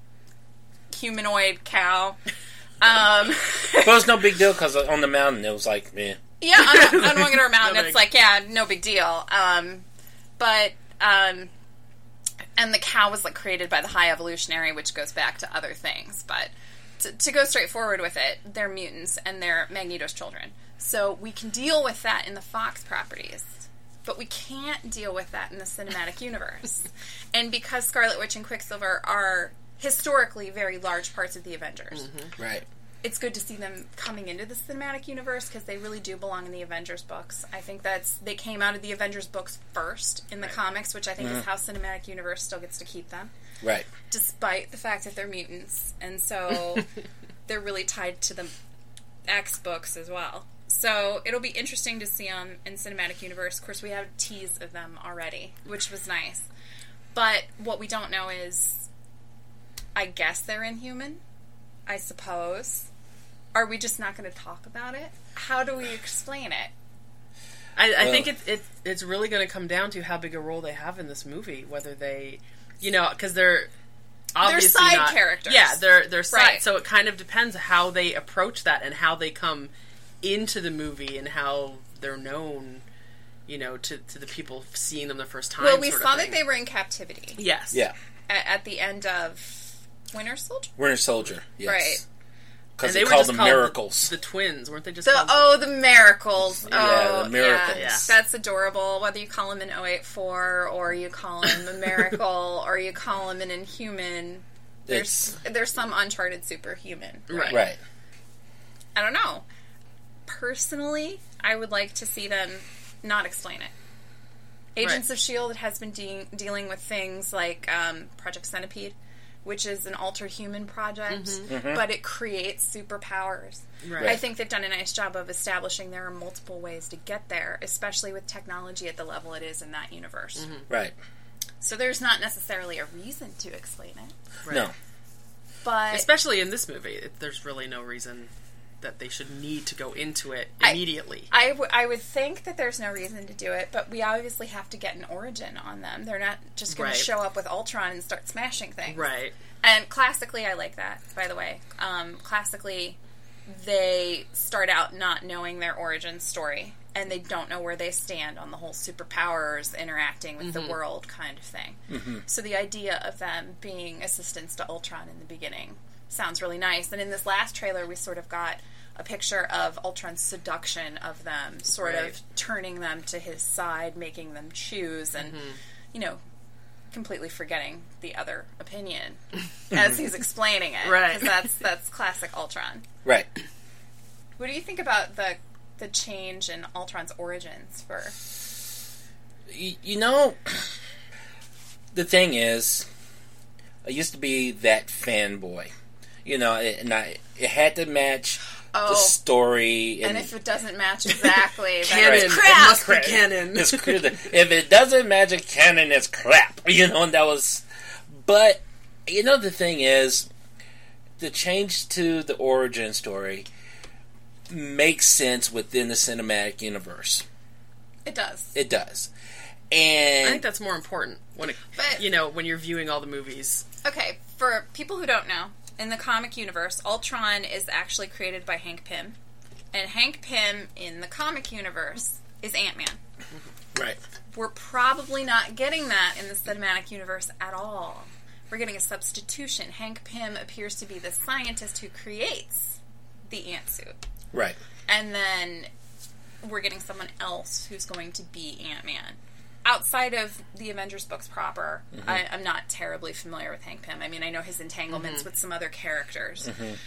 humanoid cow. But it was no big deal because on the mountain it was like, meh. Yeah, on Wanganor Mountain it's like, no big deal. And the cow was like created by the High Evolutionary, which goes back to other things. But to go straight forward with it, they're mutants and they're Magneto's children. So we can deal with that in the Fox properties. But we can't deal with that in the cinematic universe. And because Scarlet Witch and Quicksilver are historically very large parts of the Avengers. Right. it's good to see them coming into the cinematic universe because they really do belong in the Avengers books. I think they came out of the Avengers books first in the comics, which I think is how cinematic universe still gets to keep them. Right. Despite the fact that they're mutants. And so they're really tied to the X books as well. So it'll be interesting to see them in cinematic universe. Of course, we have a tease of them already, which was nice. But what we don't know is, I guess they're Inhuman, I suppose. Are we just not going to talk about it? How do we explain it? I think it's really going to come down to how big a role they have in this movie. Whether they, because they're obviously they're side characters. Yeah, they're side. Right. So it kind of depends how they approach that and how they come into the movie and how they're known, to the people seeing them the first time. Well, we saw that they were in captivity. Yes. Yeah. At the end of Winter Soldier? Winter Soldier, yes. Right. Because they called them Miracles. The twins, weren't they just the Miracles. Yeah, the Miracles. Yeah. That's adorable. Whether you call him an 084 or you call him a Miracle or you call him an Inhuman, there's some uncharted superhuman. Right. I don't know. Personally, I would like to see them not explain it. Agents of S.H.I.E.L.D. has been dealing with things like Project Centipede, which is an altered human project, but it creates superpowers. Right. I think they've done a nice job of establishing there are multiple ways to get there, especially with technology at the level it is in that universe. Right. So there's not necessarily a reason to explain it. Right. No. But especially in this movie, there's really no reason that they should need to go into it immediately. I would think that there's no reason to do it, but we obviously have to get an origin on them. They're not just going to show up with Ultron and start smashing things. Right. And classically, I like that, by the way. Classically, they start out not knowing their origin story, and they don't know where they stand on the whole superpowers interacting with the world kind of thing. So the idea of them being assistants to Ultron in the beginning sounds really nice. And in this last trailer, we sort of got a picture of Ultron's seduction of them, sort of turning them to his side, making them choose, and, completely forgetting the other opinion as he's explaining it. Right. Because that's classic Ultron. Right. What do you think about the change in Ultron's origins for... The thing is, I used to be that fanboy. It had to match the story. And if it doesn't match exactly, canon, then it's crap. It must be canon. If it doesn't match a canon, it's crap. And that was... But, the thing is, the change to the origin story makes sense within the cinematic universe. It does. It does. And I think that's more important when when you're viewing all the movies. Okay, for people who don't know, in the comic universe, Ultron is actually created by Hank Pym. And Hank Pym in the comic universe is Ant-Man. Right. We're probably not getting that in the cinematic universe at all. We're getting a substitution. Hank Pym appears to be the scientist who creates the ant suit. Right. And then we're getting someone else who's going to be Ant-Man. Outside of the Avengers books proper, I'm not terribly familiar with Hank Pym. I mean, I know his entanglements with some other characters.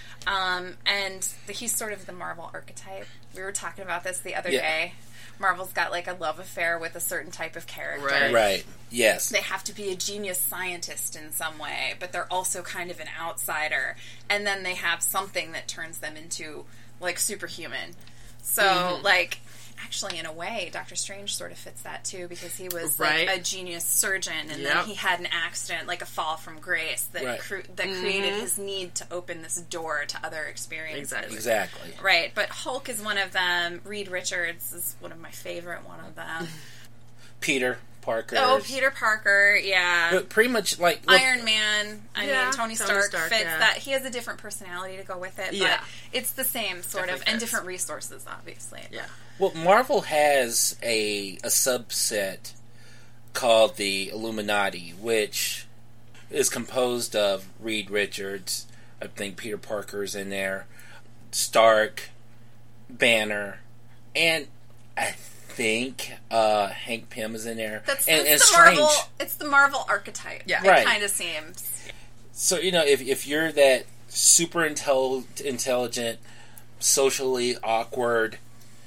And he's sort of the Marvel archetype. We were talking about this the other day. Marvel's got like a love affair with a certain type of character. Right. Yes. They have to be a genius scientist in some way, but they're also kind of an outsider. And then they have something that turns them into like superhuman. So actually, in a way, Doctor Strange sort of fits that, too, because he was like a genius surgeon, and then he had an accident, like a fall from grace, that created his need to open this door to other experiences. Exactly. Right, but Hulk is one of them. Reed Richards is one of my favorite one of them. Peter Parker. Oh, Peter Parker, yeah. But pretty much like... Iron Man. I mean, Tony Stark fits that. He has a different personality to go with it, but it's the same, sort of, and different resources, obviously. Yeah. Well, Marvel has a subset called the Illuminati, which is composed of Reed Richards, I think Peter Parker's in there, Stark, Banner, and I think Hank Pym is in there. That's and the Strange. It's the Marvel archetype. Yeah. It kind of seems. So, if you're that super intelligent, socially awkward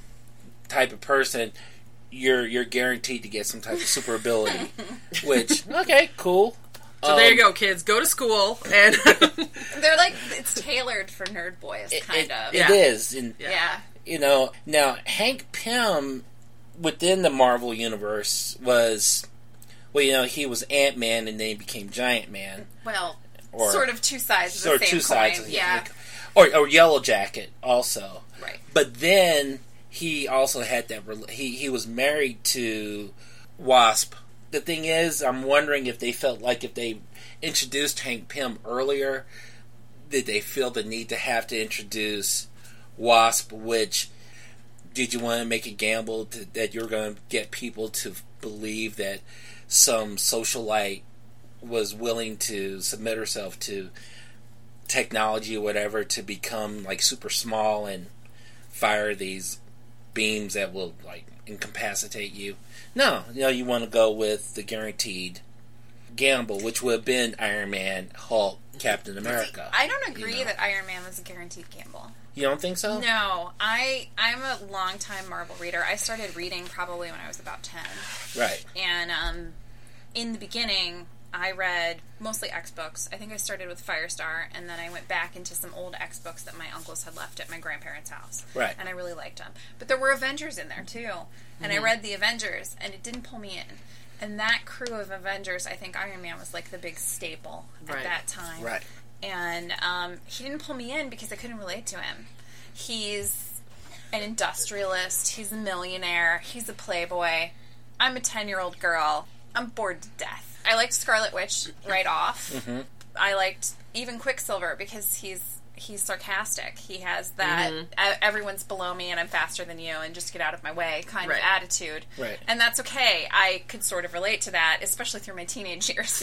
type of person, you're guaranteed to get some type of super ability. Which, okay, cool. So there you go, kids. Go to school, and they're like, it's tailored for nerd boys, kind of. It is. And, yeah. You know, now, Hank Pym, within the Marvel Universe, was, well, you know, he was Ant-Man, and then he became Giant Man. Well, or, sort of two sides of the same coin. Sides, yeah. Or Yellow Jacket, also. Right. But then, he also had that, he was married to Wasp. The thing is, I'm wondering if they felt like if they introduced Hank Pym earlier, did they feel the need to have to introduce Wasp, which, did you want to make a gamble that you're going to get people to believe that some socialite was willing to submit herself to technology or whatever to become like super small and fire these beams that will like incapacitate you? No, you know, you want to go with the guaranteed gamble, which would have been Iron Man, Hulk, Captain America. I don't agree that Iron Man was a guaranteed gamble. You don't think so? No. I'm a long-time Marvel reader. I started reading probably when I was about 10. Right. And in the beginning, I read mostly X books. I think I started with Firestar, and then I went back into some old X books that my uncles had left at my grandparents' house. Right. And I really liked them. But there were Avengers in there, too. And I read the Avengers, and it didn't pull me in. And that crew of Avengers, I think Iron Man was like the big staple at that time. Right. And he didn't pull me in because I couldn't relate to him. He's an industrialist. He's a millionaire. He's a playboy. I'm a 10-year-old girl. I'm bored to death. I liked Scarlet Witch right off. Mm-hmm. I liked even Quicksilver because he's sarcastic. He has that everyone's below me and I'm faster than you and just get out of my way kind of attitude. Right. And that's okay. I could sort of relate to that, especially through my teenage years.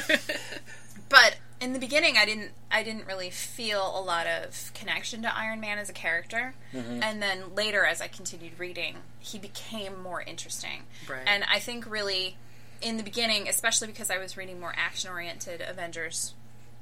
But in the beginning, I didn't really feel a lot of connection to Iron Man as a character. Mm-hmm. And then later, as I continued reading, he became more interesting. Right. And I think really, in the beginning, especially because I was reading more action-oriented Avengers,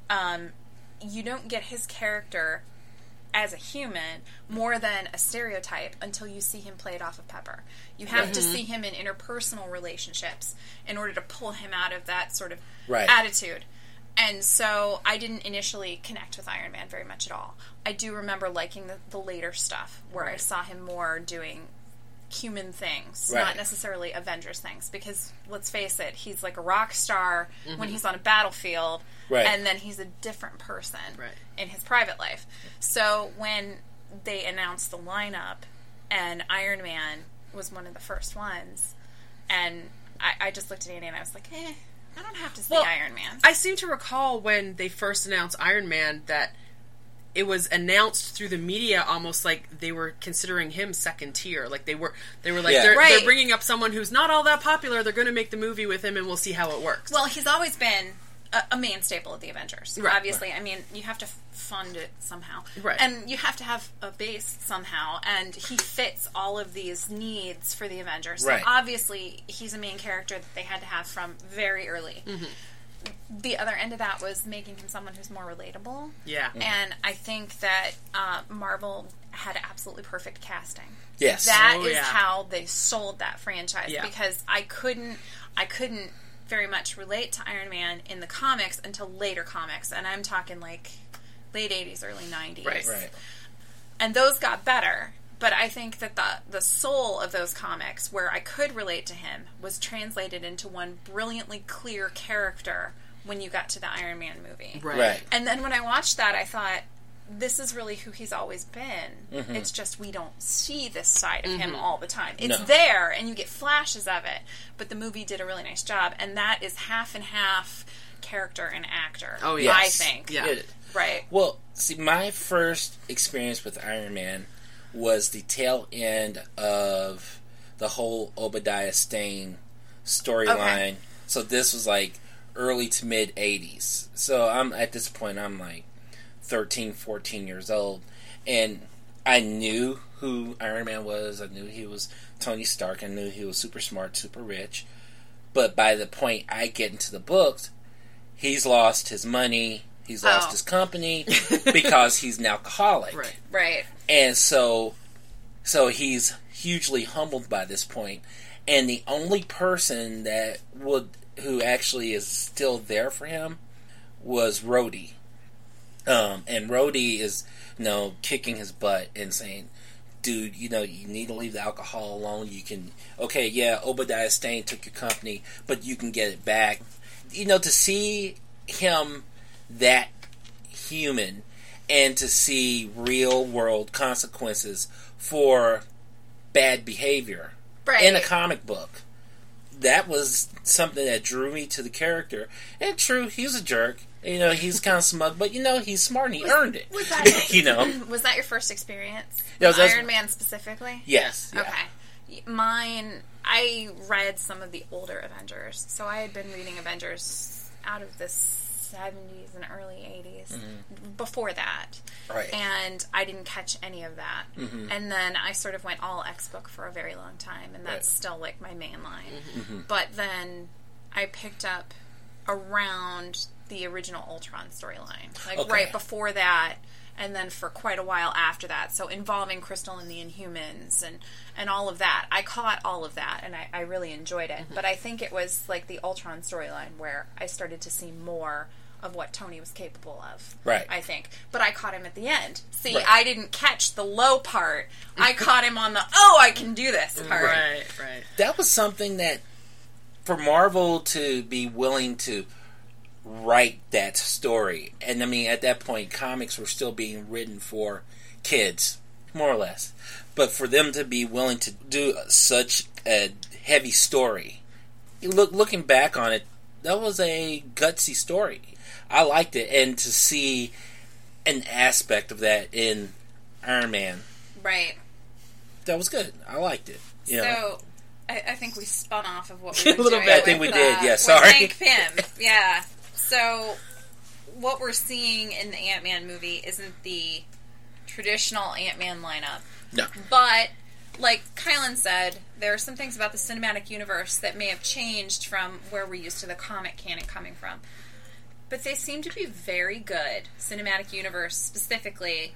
you don't get his character as a human more than a stereotype until you see him played off of Pepper. You have to see him in interpersonal relationships in order to pull him out of that sort of attitude. And so I didn't initially connect with Iron Man very much at all. I do remember liking the later stuff where I saw him more doing human things, not necessarily Avengers things, because let's face it, he's like a rock star when he's on a battlefield, and then he's a different person in his private life. So when they announced the lineup, and Iron Man was one of the first ones, and I just looked at Andy and I was like, I don't have to see Iron Man. I seem to recall when they first announced Iron Man that it was announced through the media almost like they were considering him second tier. Like they were like, they're bringing up someone who's not all that popular. They're going to make the movie with him and we'll see how it works. Well, he's always been a main staple of the Avengers. Right. Obviously, I mean, you have to fund it somehow. Right. And you have to have a base somehow. And he fits all of these needs for the Avengers. So obviously, he's a main character that they had to have from very early. Mm-hmm. The other end of that was making him someone who's more relatable. Yeah. And I think that Marvel had absolutely perfect casting. Yes. That is how they sold that franchise. Yeah. Because I couldn't very much relate to Iron Man in the comics until later comics. And I'm talking like late 80s, early 90s. Right. And those got better. But I think that the soul of those comics, where I could relate to him, was translated into one brilliantly clear character when you got to the Iron Man movie. Right. And then when I watched that, I thought, this is really who he's always been. Mm-hmm. It's just we don't see this side of him all the time. It's there, and you get flashes of it. But the movie did a really nice job, and that is half and half character and actor, I think. Yeah. Right. Well, see, my first experience with Iron Man was the tail end of the whole Obadiah Stane storyline. Okay. So this was like early to mid 80s. So at this point I'm like 13, 14 years old, and I knew who Iron Man was. I knew he was Tony Stark. I knew he was super smart, super rich. But by the point I get into the books, he's lost his money. He's lost his company because he's an alcoholic. Right. And so he's hugely humbled by this point. And the only person who actually is still there for him was Rhodey. And Rhodey is, kicking his butt and saying, dude, you need to leave the alcohol alone. You can, Obadiah Stane took your company, but you can get it back. To see him that human and to see real world consequences for bad behavior in a comic book, that was something that drew me to the character. And true, he's a jerk. He's kind of smug, but he's smart and he earned it. Was that was that your first experience? Iron Man specifically? Yes. Yeah. Okay. Mine, I read some of the older Avengers, so I had been reading Avengers out of the 70s and early 80s before that. Right. And I didn't catch any of that. Mm-hmm. And then I sort of went all X-Book for a very long time, and that's still like my main line. Mm-hmm. But then I picked up around the original Ultron storyline. Right before that, and then for quite a while after that. So involving Crystal and the Inhumans and all of that. I caught all of that, and I really enjoyed it. Mm-hmm. But I think it was like the Ultron storyline where I started to see more of what Tony was capable of. Right. I think. But I caught him at the end. See, I didn't catch the low part. I caught him on the, I can do this part. Right. That was something that, for Marvel to be willing to write that story, and I mean, at that point, comics were still being written for kids, more or less. But for them to be willing to do such a heavy story, looking back on it, that was a gutsy story. I liked it, and to see an aspect of that in Iron Man, that was good. I liked it. So, I think we spun off of what we were a little doing. bit. I think we did. Yeah, sorry. Hank Pym. Yeah. So, what we're seeing in the Ant-Man movie isn't the traditional Ant-Man lineup. No. But, like Kylan said, there are some things about the cinematic universe that may have changed from where we're used to the comic canon coming from. But they seem to be very good. Cinematic universe, specifically.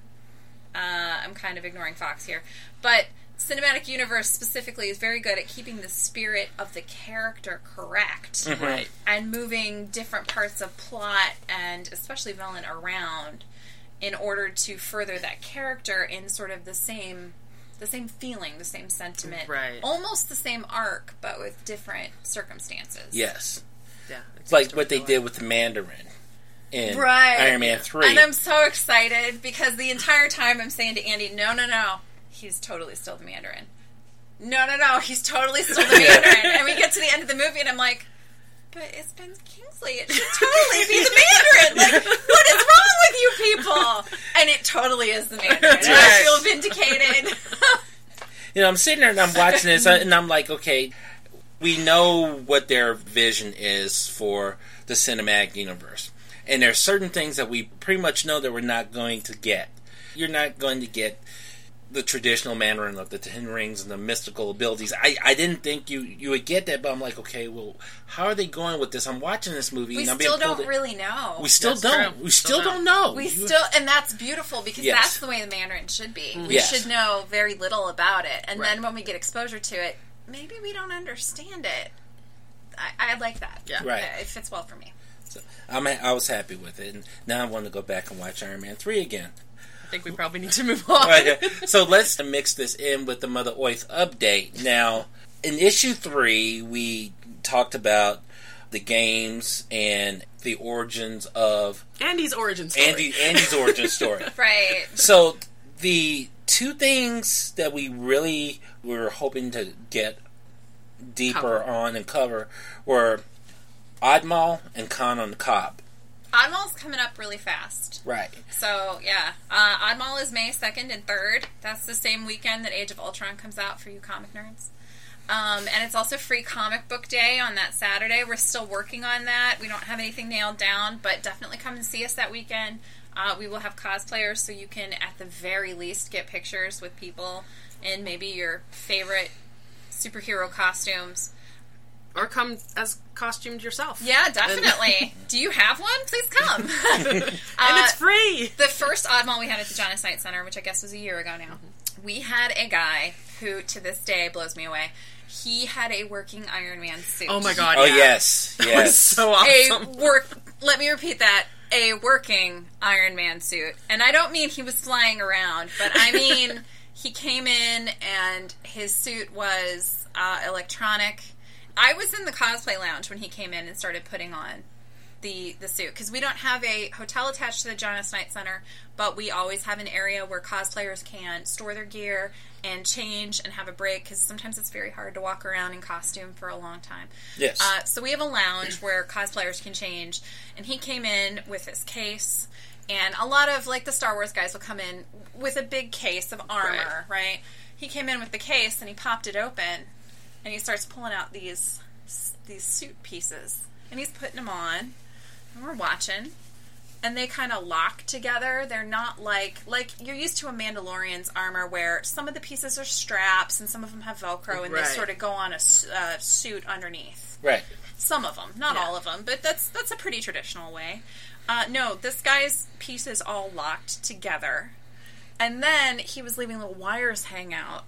I'm kind of ignoring Fox here. But cinematic universe specifically is very good at keeping the spirit of the character correct. Mm-hmm. Right. And moving different parts of plot and especially villain around in order to further that character in sort of the same feeling, the same sentiment. Right. Almost the same arc, but with different circumstances. Yes. Yeah. It's like what they did with the Mandarin in Iron Man 3. And I'm so excited because the entire time I'm saying to Andy, no. He's totally still the Mandarin. No, he's totally still the Mandarin. And we get to the end of the movie and I'm like, but it's Ben Kingsley. It should totally be the Mandarin. Like, what is wrong with you people? And it totally is the Mandarin. And I feel vindicated. I'm sitting there and I'm watching this and I'm like, okay, we know what their vision is for the cinematic universe. And there are certain things that we pretty much know that we're not going to get. You're not going to get the traditional Mandarin of the Ten Rings and the mystical abilities. I didn't think you would get that, but I'm like, okay, well, how are they going with this? I'm watching this movie and I'm being still don't really know. We still don't. We still don't know. And that's beautiful because that's the way the Mandarin should be. We should know very little about it. And then when we get exposure to it, maybe we don't understand it. I like that. Yeah. Right. It fits well for me. So, I was happy with it. And now I want to go back and watch Iron Man 3 again. I think we probably need to move on. Right. So let's mix this in with the Mother Earth update. Now, in issue 3, we talked about the games and the origins of Andy's origin story. Andy's origin story. Right. So the two things that we really were hoping to get deeper on and cover were Oddmal and Khan on the Cobb. Oddmal's coming up really fast. Right. So, yeah. Oddmal is May 2nd and 3rd. That's the same weekend that Age of Ultron comes out for you comic nerds. And it's also Free Comic Book Day on that Saturday. We're still working on that. We don't have anything nailed down, but definitely come and see us that weekend. We will have cosplayers, so you can, at the very least, get pictures with people in maybe your favorite superhero costumes. Or come as costumed yourself. Yeah, definitely. Do you have one? Please come. And it's free. The first Oddmall we had at the John S. Knight Center, which I guess was a year ago now, we had a guy who, to this day, blows me away. He had a working Iron Man suit. Oh my god, Oh, yeah. yes. That was so awesome. Let me repeat that. A working Iron Man suit. And I don't mean he was flying around, but I mean he came in and his suit was electronic. I was in the cosplay lounge when he came in and started putting on the suit, because we don't have a hotel attached to the John S. Knight Center, but we always have an area where cosplayers can store their gear and change and have a break, because sometimes it's very hard to walk around in costume for a long time. Yes. So we have a lounge where cosplayers can change, and he came in with his case, and a lot of, like, the Star Wars guys will come in with a big case of armor, right? He came in with the case, and he popped it open, and he starts pulling out these suit pieces, and he's putting them on, and we're watching, and they kind of lock together. They're not like you're used to a Mandalorian's armor, where some of the pieces are straps and some of them have Velcro, and they sort of go on a suit underneath. Right. Some of them, not all of them, but that's a pretty traditional way. No, this guy's pieces all locked together, and then he was leaving little wires hang out,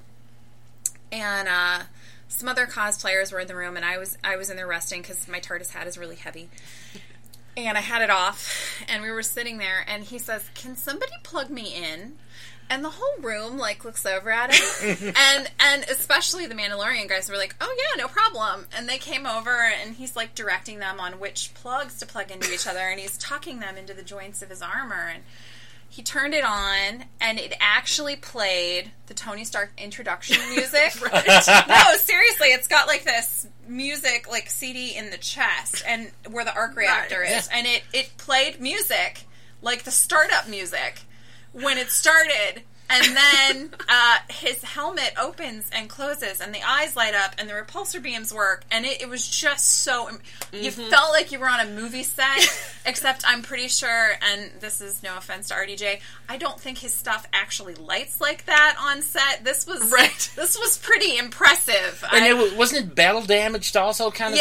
and some other cosplayers were in the room, and I was in there resting because my TARDIS hat is really heavy. And I had it off, and we were sitting there, and he says, "Can somebody plug me in?" And the whole room, like, looks over at him. and especially the Mandalorian guys were like, "Oh, yeah, no problem." And they came over, and he's, like, directing them on which plugs to plug into each other, and he's tucking them into the joints of his armor. And he turned it on, and it actually played the Tony Stark introduction music. No, seriously, it's got, like, this music, like, CD in the chest, and where the arc reactor is. And it played music, like the startup music, when it started. And then his helmet opens and closes, and the eyes light up, and the repulsor beams work, and it was just so... You felt like you were on a movie set, except I'm pretty sure, and this is no offense to RDJ, I don't think his stuff actually lights like that on set. This was This was pretty impressive. And wasn't it battle damaged also, kind of?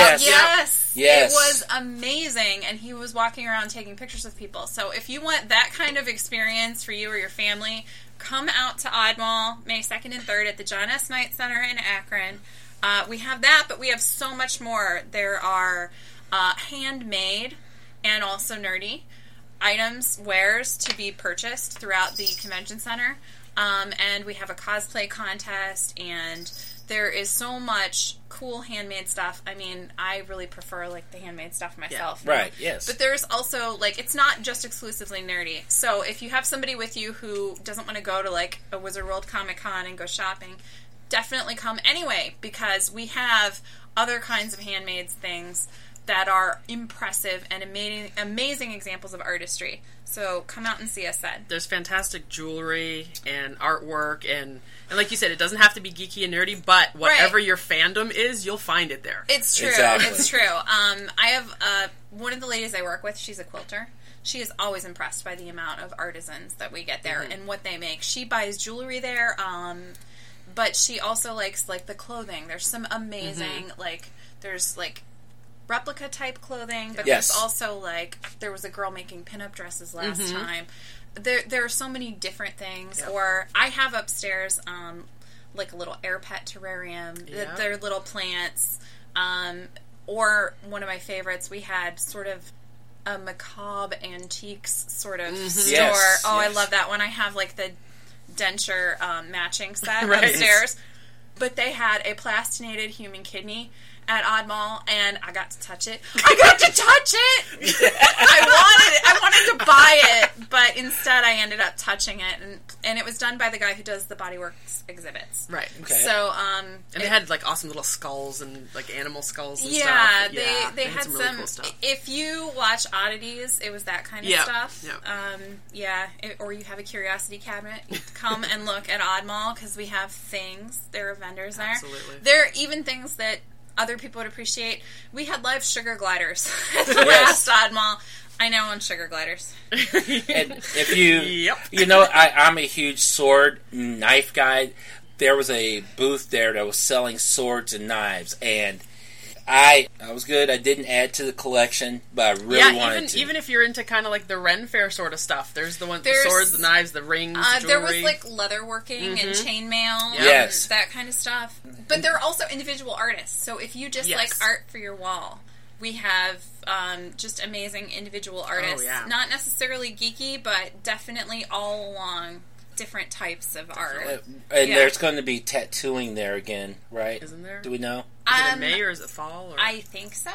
Yes. Yes. It was amazing, and he was walking around taking pictures with people. So if you want that kind of experience for you or your family, come out to Oddmall May 2nd and 3rd at the John S. Knight Center in Akron. We have that, but we have so much more. There are handmade and also nerdy items, wares to be purchased throughout the convention center. And we have a cosplay contest, and there is so much cool handmade stuff. I mean, I really prefer, like, the handmade stuff myself. Yeah. Right, yes. But there's also, like, it's not just exclusively nerdy. So if you have somebody with you who doesn't want to go to, like, a Wizard World Comic-Con and go shopping, definitely come anyway, because we have other kinds of handmade things that are impressive and amazing examples of artistry. So come out and see us then. There's fantastic jewelry and artwork, and like you said, it doesn't have to be geeky and nerdy, but whatever your fandom is, you'll find it there. It's true. Exactly. It's true. I have one of the ladies I work with, she's a quilter. She is always impressed by the amount of artisans that we get there and what they make. She buys jewelry there, but she also likes, like, the clothing. There's some amazing, there's replica type clothing, but there's also, like, there was a girl making pinup dresses last time. There are so many different things. Yep. Or I have upstairs, like, a little air pet terrarium. Yep. They're little plants. Or one of my favorites, we had sort of a macabre antiques sort of store. Yes. I love that one. I have, like, the denture matching set upstairs. But they had a plastinated human kidney at Oddmall, and I got to touch it. I wanted to buy it, but instead I ended up touching it, and it was done by the guy who does the Bodyworks exhibits. Right. Okay. So, and they had, like, awesome little skulls and, like, animal skulls and stuff. Yeah, they had some really cool stuff. If you watch Oddities, it was that kind of stuff. Yep. Or you have a curiosity cabinet, come and look at Oddmall, because we have things. There are vendors there. Absolutely. There are even things that other people would appreciate. We had live sugar gliders at the last Oddmall. I now own sugar gliders. And if you know, I'm a huge sword knife guy. There was a booth there that was selling swords and knives, and I was good. I didn't add to the collection, but I really wanted to. Even if you're into kind of like the Ren Fair sort of stuff, there's the swords, the knives, the rings, the there jewelry. was like leatherworking and chainmail, Yes. that kind of stuff. But there are also individual artists. So if you just like art for your wall, we have just amazing individual artists. Not necessarily geeky, but definitely all along different types of art. And there's going to be tattooing there again, right? Isn't there? Do we know? Is it in May or is it fall? Or? I think so.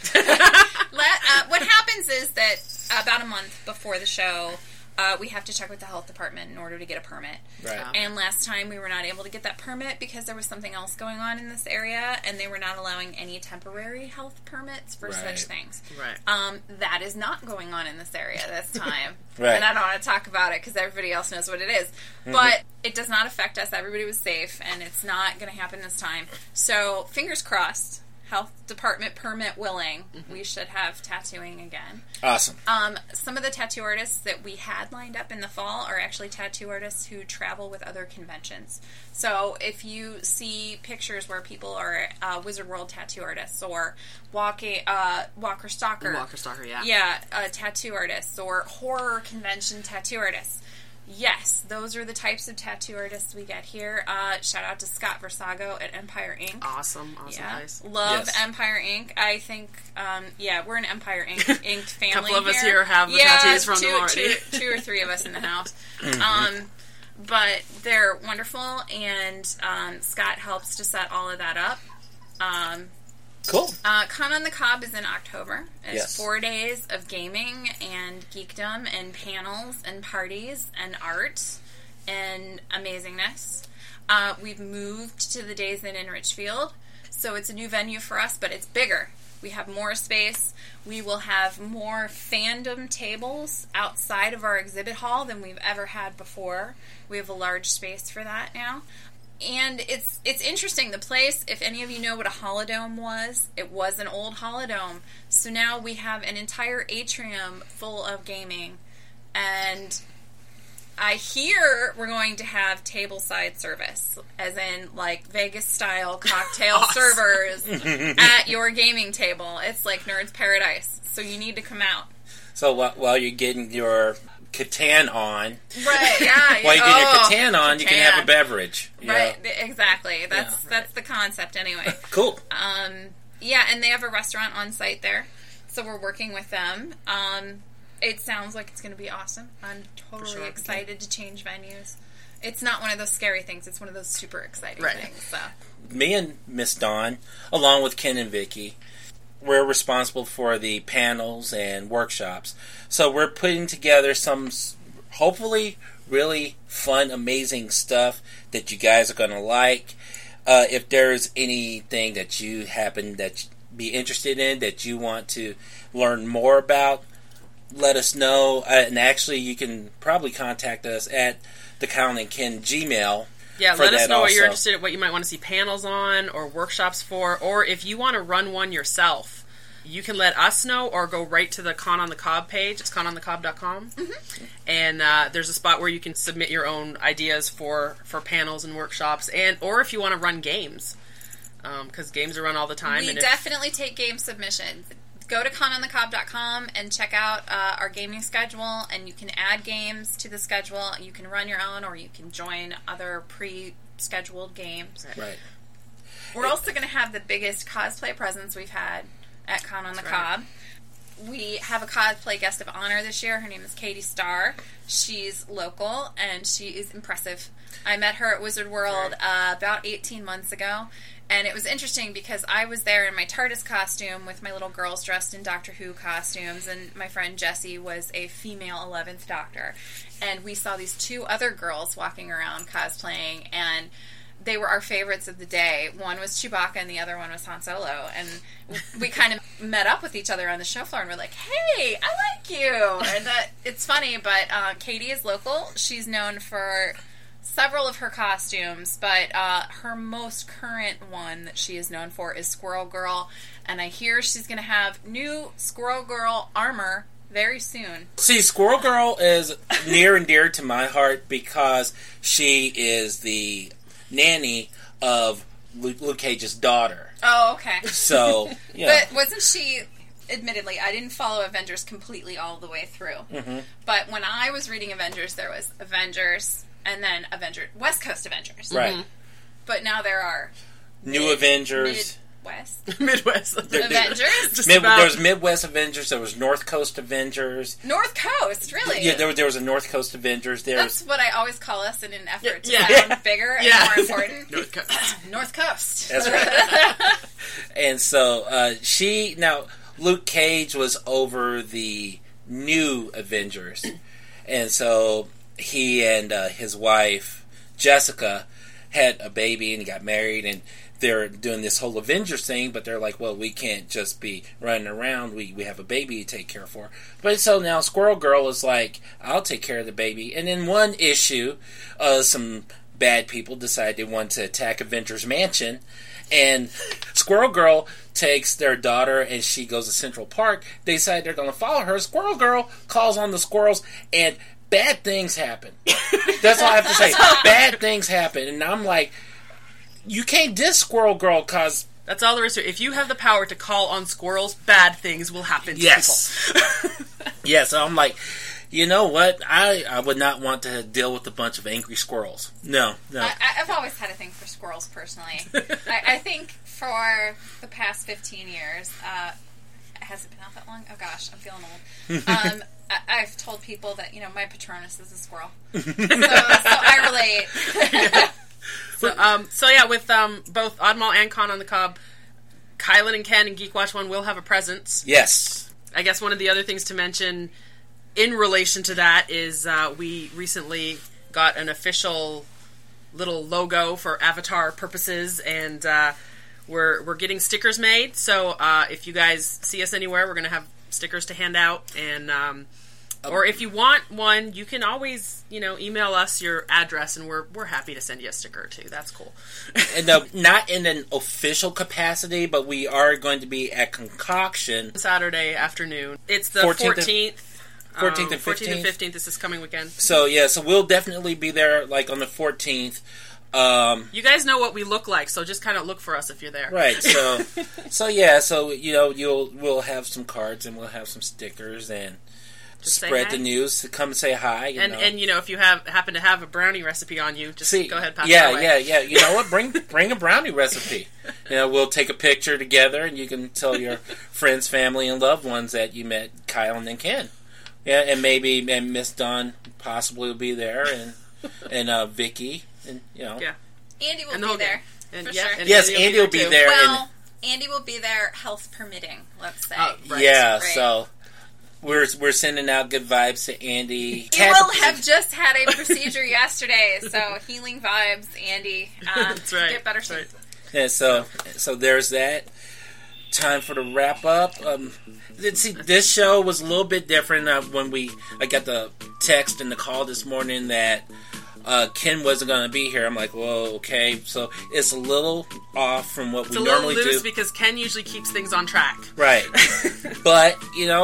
What happens is that about a month before the show, we have to check with the health department in order to get a permit. Right. And last time we were not able to get that permit because there was something else going on in this area, and they were not allowing any temporary health permits for such things. Right. That is not going on in this area this time. Right. And I don't want to talk about it because everybody else knows what it is. But it does not affect us. Everybody was safe, and it's not going to happen this time. So fingers crossed. Health department permit willing, we should have tattooing again. Awesome. Some of the tattoo artists that we had lined up in the fall are actually tattoo artists who travel with other conventions. So if you see pictures where people are Wizard World tattoo artists or Walker Stalker, tattoo artists or horror convention tattoo artists. Yes, those are the types of tattoo artists we get here. Shout out to Scott Versago at Empire Inc. Awesome place. Love Empire Inc. I think, we're an Empire Inc. family. A couple of us here have the tattoos from them already. Two or three of us in the house. But they're wonderful, and Scott helps to set all of that up. Cool. Con on the Cob is in October. It's 4 days of gaming and geekdom and panels and parties and art and amazingness. We've moved to the Days Inn in Richfield, so it's a new venue for us, but it's bigger. We have more space. We will have more fandom tables outside of our exhibit hall than we've ever had before. We have a large space for that now. And it's interesting. The place, if any of you know what a holodome was, it was an old holodome. So now we have an entire atrium full of gaming. And I hear we're going to have tableside service, as in like Vegas-style cocktail servers at your gaming table. It's like Nerd's Paradise. So you need to come out. So while you're getting your Catan on. Right, yeah. While you get your Catan on, you can have a beverage. Right, exactly. That's the concept anyway. Cool. And they have a restaurant on site there. So we're working with them. It sounds like it's going to be awesome. I'm totally excited to change venues. It's not one of those scary things. It's one of those super exciting things. So. Me and Miss Dawn, along with Ken and Vicky, we're responsible for the panels and workshops. So we're putting together some, hopefully, really fun, amazing stuff that you guys are going to like. If there's anything that you happen that be interested in, that you want to learn more about, let us know. And actually, you can probably contact us at the Colin and Ken Gmail. Yeah, let us know what you're interested in, what you might want to see panels on or workshops for, or if you want to run one yourself, you can let us know or go right to the Con on the Cob page. It's cononthecob.com. And there's a spot where you can submit your own ideas for panels and workshops, or if you want to run games, because games are run all the time. We definitely take game submissions. Go to cononthecob.com and check out our gaming schedule, and you can add games to the schedule. You can run your own, or you can join other pre-scheduled games. Right. We're also going to have the biggest cosplay presence we've had at Con on the Cob. We have a cosplay guest of honor this year. Her name is Katie Starr. She's local, and she is impressive. I met her at Wizard World about 18 months ago. And it was interesting because I was there in my TARDIS costume with my little girls dressed in Doctor Who costumes, and my friend Jessie was a female 11th Doctor. And we saw these two other girls walking around cosplaying, and they were our favorites of the day. One was Chewbacca and the other one was Han Solo. And we kind of met up with each other on the show floor and we're like, hey, I like you! And it's funny, but Katie is local. She's known for several of her costumes, but her most current one that she is known for is Squirrel Girl, and I hear she's going to have new Squirrel Girl armor very soon. See, Squirrel Girl is near and dear to my heart because she is the nanny of Luke Cage's daughter. Oh, okay. So, you know. But wasn't she... Admittedly, I didn't follow Avengers completely all the way through. Mm-hmm. But when I was reading Avengers, there was Avengers, and then West Coast Avengers. Right. Mm-hmm. But now there are... New Avengers... Midwest Avengers? There was Midwest Avengers, there was North Coast Avengers. North Coast, really? Yeah, there was a North Coast Avengers. That's what I always call us in an effort to sound bigger and more important. North Coast. North Coast. That's right. And so, now, Luke Cage was over the New Avengers. And so, he and his wife, Jessica, had a baby and got married, and they're doing this whole Avengers thing, but they're like, well, we can't just be running around. We have a baby to take care for. But so now Squirrel Girl is like, I'll take care of the baby. And in one issue, some bad people decide they want to attack Avengers Mansion, and Squirrel Girl takes their daughter and she goes to Central Park. They decide they're going to follow her. Squirrel Girl calls on the squirrels, and bad things happen. That's all I have to say. Bad things happen. And I'm like, you can't diss Squirrel Girl because... That's all there is to it. If you have the power to call on squirrels, bad things will happen to people. Yes, I'm like, you know what? I would not want to deal with a bunch of angry squirrels. No. I've always had a thing for squirrels, personally. I think for the past 15 years, has it been out that long? Oh gosh, I'm feeling old. I've told people that, my Patronus is a squirrel. So I relate. So yeah, with both Oddmall and Con on the Cob, Kylan and Ken and Geek Watch 1 will have a presence. Yes. I guess one of the other things to mention in relation to that is we recently got an official little logo for Avatar purposes, and we're getting stickers made. So if you guys see us anywhere, we're going to have stickers to hand out, and or if you want one, you can always, email us your address, and we're happy to send you a sticker or two. That's cool. And not in an official capacity, but we are going to be at Concoction Saturday afternoon. It's the 14th. 14th and 14th and 15th. This is coming weekend. So we'll definitely be there, like on the 14th. You guys know what we look like, so just kind of look for us if you're there. Right. So we'll have some cards and we'll have some stickers and just spread the news to come say hi. And if you happen to have a brownie recipe on you, just go ahead and pass it away. Yeah. You know what? Bring a brownie recipe. We'll take a picture together, and you can tell your friends, family, and loved ones that you met Kyle and Ken. Yeah, and maybe Miss Dawn possibly will be there, and Vicky, and Yeah. Andy will be there. For sure. Yes, Andy will be there. Well, Andy will be there, health permitting. Let's say. Right. Yeah. Right. So. We're sending out good vibes to Andy. He will have just had a procedure yesterday, so healing vibes, Andy. That's right. Get better soon. Right. Yeah, so there's that. Time for the wrap up. This show was a little bit different when I got the text and the call this morning that Ken wasn't going to be here. I'm like, well, okay. So it's a little off from what we normally do. It's a little loose because Ken usually keeps things on track. Right. But,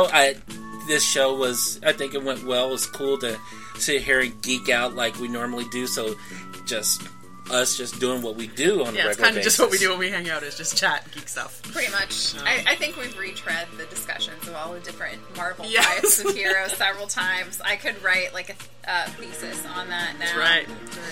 this show I think it went well. It was cool to sit here and geek out like we normally do. So just us doing what we do on a regular basis. Yeah, it's kind of just what we do when we hang out is just chat and geek stuff. Pretty much. I think we've retread the discussions of all the different Marvel types of heroes several times. I could write like a thesis on that now. That's right.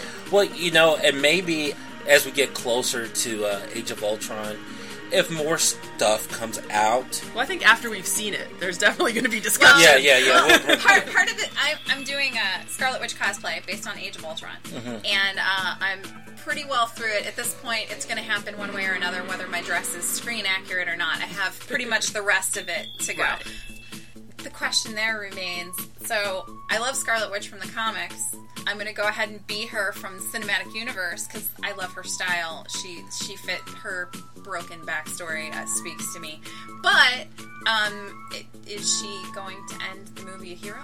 Well, and maybe as we get closer to Age of Ultron, if more stuff comes out. Well, I think after we've seen it, there's definitely going to be discussion. Well, yeah. Part of it, I'm doing a Scarlet Witch cosplay based on Age of Ultron. Mm-hmm. And I'm pretty well through it. At this point, it's going to happen one way or another, whether my dress is screen accurate or not. I have pretty much the rest of it to go. Right. The question there remains, so I love Scarlet Witch from the comics. I'm going to go ahead and be her from the cinematic universe because I love her style. She fit her broken backstory speaks to me. But is she going to end the movie a hero?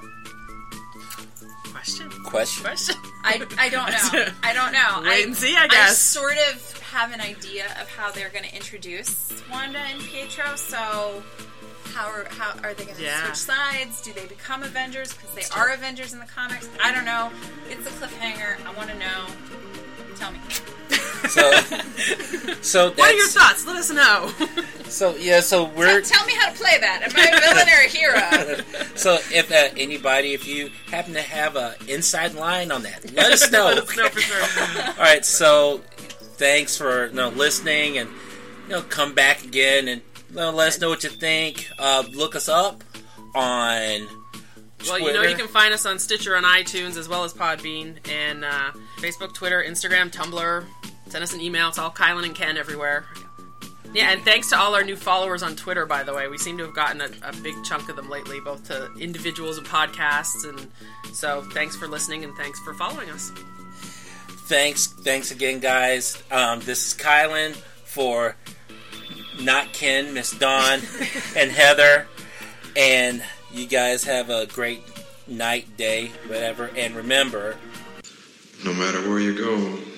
Question. I don't know. I don't know. Wait and see, I guess. I sort of have an idea of how they're going to introduce Wanda and Pietro, so how are they going to switch sides? Do they become Avengers? Because they are Avengers in the comics. I don't know. It's a cliffhanger. I want to know. Tell me. So what are your thoughts? Let us know. So we're. Tell me how to play that. Am I a villain or a hero? So if anybody, if you happen to have an inside line on that, let us know. Let us know for sure. All right. So thanks for listening, and come back again and let us know what you think. Look us up on. Well, Twitter. you can find us on Stitcher, on iTunes, as well as Podbean, and Facebook, Twitter, Instagram, Tumblr. Send us an email. It's all Kylan and Ken everywhere. Yeah, and thanks to all our new followers on Twitter, by the way. We seem to have gotten a big chunk of them lately, both to individuals and podcasts. And so thanks for listening, and thanks for following us. Thanks again, guys. This is Kylan for Not Ken, Miss Dawn, and Heather. And you guys have a great night, day, whatever. And remember, no matter where you go,